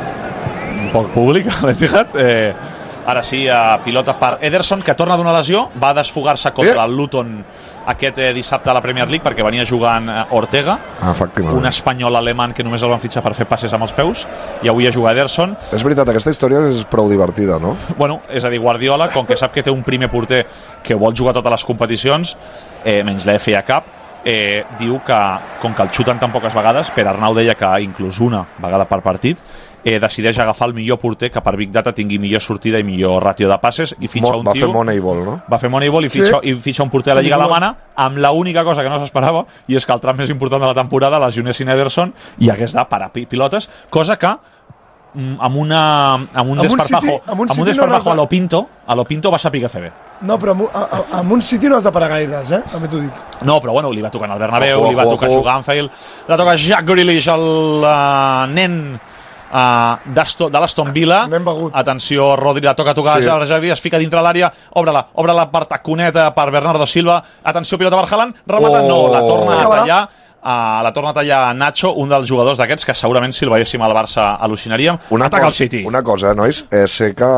un poc públic, l'Etihad. Eh, ara sí, eh, pilota per Ederson, que torna d'una lesió, va desfogar-se contra el Luton aquest eh, dissabte a la Premier League perquè venia jugant eh, Ortega, ah, un espanyol alemany que només el van fitxar per fer passes amb els peus, i avui ha jugat Ederson. És veritat, aquesta història és prou divertida, no? Bueno, és a dir, Guardiola, com que sap que té un primer porter que vol jugar totes les competicions, eh, menys la F A Cup, eh, diu que, com que el xuten tan poques vegades, per Arnau deia que inclús una vegada per partit, eh, decideix agafar el millor porter que per Big Data tingui millor sortida i millor ràtio de passes, i fitxa Mo, un tio... Va fer Moneyball, no? Va fer Moneyball i, sí. fitxa, i fitxa un porter a la Lliga Alemana amb l'única cosa que no s'esperava, i és que el tram més important de la temporada lesionessin Ederson i hagués de parar pilotes, cosa que amb, una, amb un desparpajo, amb un, amb un desparpajo no a lo Pinto, a lo Pinto va saber fer bé. No, però amb, a, amb un City no has de parar gaires, eh? També t'ho dic. No, però bueno, li va tocar al Bernabéu, oh, oh, li va tocar oh, oh. jugar a Anfield, li va tocar Jack Grealish, el uh, nen uh, de l'Aston Villa. Atenció, Rodri, la toca tocar sí. a Jack Grealish, es fica dintre l'àrea, obre-la, obre-la per taconeta per Bernardo Silva, atenció, pilota per Haaland, remata, oh. no, la torna a tallar. Uh, la torna a tallar Nacho, un dels jugadors d'aquests que segurament si el veiéssim al Barça al·lucinaríem. Una Ataca cosa, el City. Una cosa, nois, eh, sé que...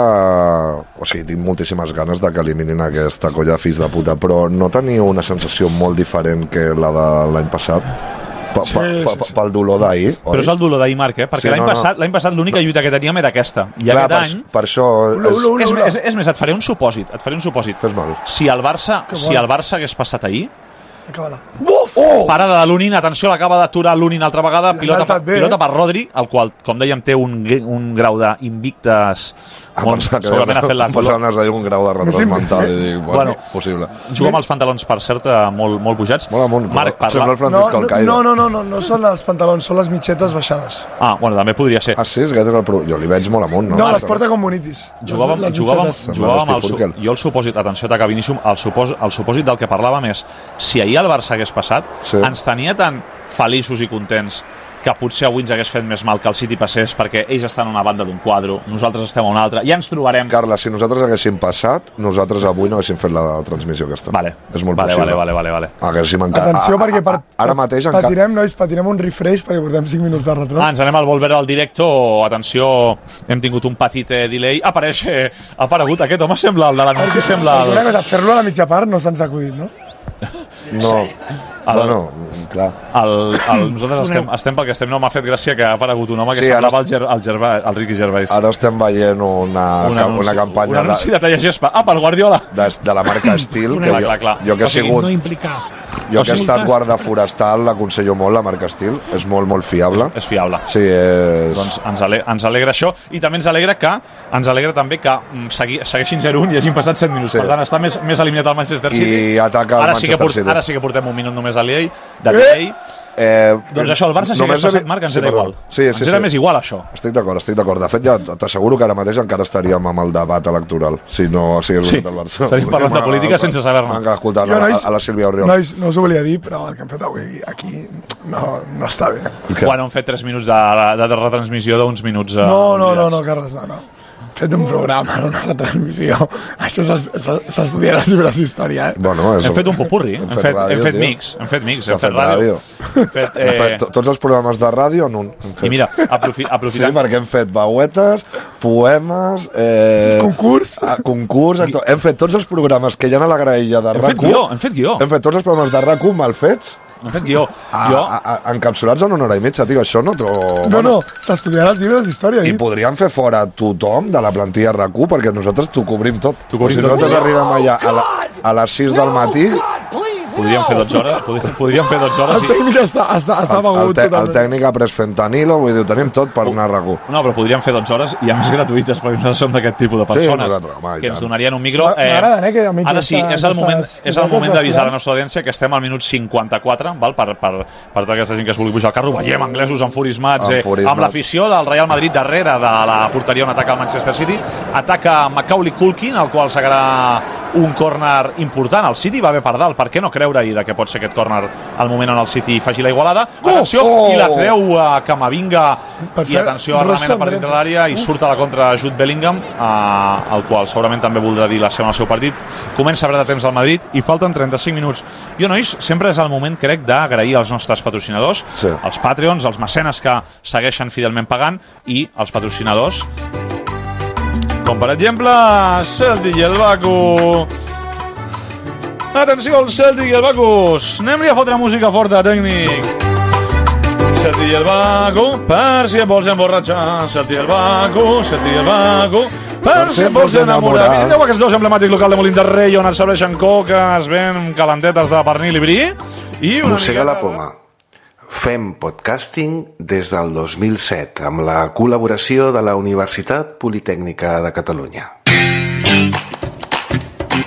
O sigui, tinc moltíssimes ganes de que eliminin aquesta colla de fills de puta, però no teniu una sensació molt diferent que la de l'any passat? Pa, pa, pa, pa, pel dolor d'ahir, oi? Però és el dolor d'ahir, Marc, eh? Perquè sí, l'any no, passat, no. passat l'única lluita que teníem era aquesta. I Clar, aquest per, any... Per això... És, és, és, és més, et faré un supòsit. Et faré un supòsit. Fes mal. Si el Barça, si el Barça hagués passat ahir... Acaba-la. Uf! Oh! Parada de Lunin, atenció, l'acaba d'aturar Lunin altra vegada, pilota per, pilota per Rodri, el qual, com dèiem, té un, un grau d'invictes ah, molt, segurament ha fet la color. Un grau de retras mental i dic, bueno, bueno, possible. Juga amb els pantalons, per cert, molt, molt pujats. Molt amunt, Marc, parla. Sembla el Francisco no, Alcaide. No, no, no, no, no són els pantalons, són les mitxetes baixades. Ah, bueno, també podria ser. Ah, sí? És que el pro... Jo li veig molt amunt, no? No, les porta com bonitis. Jugàvem, les jugàvem, jugàvem el, jo el supòsit, atenció, ataca Vinícius, el supòsit, el supòsit del que parlàvem és, si ahir el Barça hagués passat, sí. ens tenia tan feliços i contents que potser avui ens hagués fet més mal que el City passés, perquè ells estan a una banda d'un quadre, nosaltres estem a una altra, ja ens trobarem... Carla, si nosaltres haguéssim passat, nosaltres avui no haguéssim fet la transmissió aquesta. Vale. És molt vale, possible. Vale, vale, vale. Haguéssim encara... Atenció, perquè per, ara mateix... patirem, nois, patirem un refresh perquè portem cinc minuts de retras. Ah, ens anem al volver al directo. Atenció, hem tingut un petit eh, delay. Apareix, eh, ha aparegut aquest home, sembla el de l'anunci, sembla... El... Alguna cosa, fer-lo a la mitja part no se'ns ha acudit, no? No, el, bueno, clar. El, el, nosaltres estem, estem perquè estem, no m'ha fet gràcia que ha aparegut un home que sí, semblava el, Ger, el, Gervais, el Ricky Gervais. Ara estem veient una, un anunci, una campanya... Un anunci de, de talla gespa. Ah, pel Guardiola! De, de la marca Estil. Clar, clar, clar. Jo que he sigut... No implicar. Jo que he estat guarda forestal, l'aconsello molt, la marca Estil. És molt, molt fiable. És, és fiable. Sí, és... Doncs ens alegra, ens alegra això. I també ens alegra que ens alegra també que segui, segueixin zero un i hagin passat set minuts. Sí. Per tant, està més, més eliminat el Manchester City. I ataca el ara Manchester sí que port, City. Ara sí que portem un minut només a l'E A, de delay. Eh, doncs això, el Barça si hagués passat, Marc, ens sí, era igual. Sí, sí, ens era sí. més igual, això. Estic d'acord, estic d'acord. De fet, ja t'asseguro que ara mateix encara estaríem amb el debat electoral, si no hagués sí, votat el Barça. Estaríem parlant de política sense saber-ne. Encara escoltant jo, nois, a, a la Sílvia Oriol. Nois, no us ho volia dir, però el que hem fet avui aquí no, no està bé. Okay. Bueno, hem fet tres minuts de, de, de retransmissió d'uns minuts... Uh, no, no, no, no, Carles, no, no. Hem fet un programa, una retransmissió. Això s'estudia a les llibres d'història, eh? Bueno, hem fet un popurri, hem, hem fet, ràdio, hem fet mix, hem fet mix, hem fet ràdio. Hem fet, eh... hem fet tots els programes de ràdio en un. I mira, aprofi, aprofitant... Sí, perquè hem fet veuetes, poemes... Eh... Concurs. Ah, concurs, actor... hem fet tots els programes que hi ha a la graella de RAC u. Hem fet guió, hem fet guió. Hem fet tots els programes de RAC u mal fets. No fet guió. A, jo... a, a, encapsulats en una hora i mitja, tio, això no... Tro... No, no, s'estudiarà els llibres d'història. I podríem fer fora tothom de la plantilla RAC u, perquè nosaltres t'ho cobrim tot. Cobrim si tot. nosaltres arribem allà a, la, a les sis del matí... podríem fer dotze hores, podríem fer dotze hores. El tècnic està, està, està el, begut el, te, el totalment. tècnic ha pres fentanilo, vull dir, ho tenim tot per anar a RAC u. No, però podríem fer dotze hores i a més gratuïtes, perquè nosaltres som d'aquest tipus de persones sí, home, que ens donarien un micro. M'agraden, eh, que almenys ara sí, és el moment, és el moment d'avisar a la nostra audiència que estem al minut cinquanta-quatre, val? Per, per, per tota aquesta gent que es vulgui pujar al carro. Veiem anglesos enfurismats, eh, amb l'afició del Real Madrid darrere de la porteria, un atac al Manchester City. Ataca Macaulay Culkin, el qual sacarà un córner important. El City va bé per dalt, per què no creure-hi de que pot ser aquest córner al moment on el City faci la igualada? Atenció, oh, oh. i la treu a Camavinga, i atenció a remena per dintre l'àrea i surt a la contra Jude Bellingham, eh, el qual segurament també voldrà dir la seva en el seu partit. Comença a perdre temps al Madrid i falten trenta-cinc minuts. Jo, nois, sempre és el moment, crec, d'agrair als nostres patrocinadors, sí. els Patreons, els mecenes que segueixen fidelment pagant, i els patrocinadors com per exemple Celtic i el Baku. Atenció, el Celtic i el Bacus. Anem-li a fotre música forta, tècnic. Celtic i el Baku, per si et vols emborratxar. Celtic i el Baku, Celtic i el Baku, per si et vols enamorar. Visiteu aquests dos emblemàtics local de Molins de Rei, on et serveixen coques, ben calentetes de pernil i bri. I una Mossega la poma. Fem podcasting des del dos mil set amb la col·laboració de la Universitat Politècnica de Catalunya.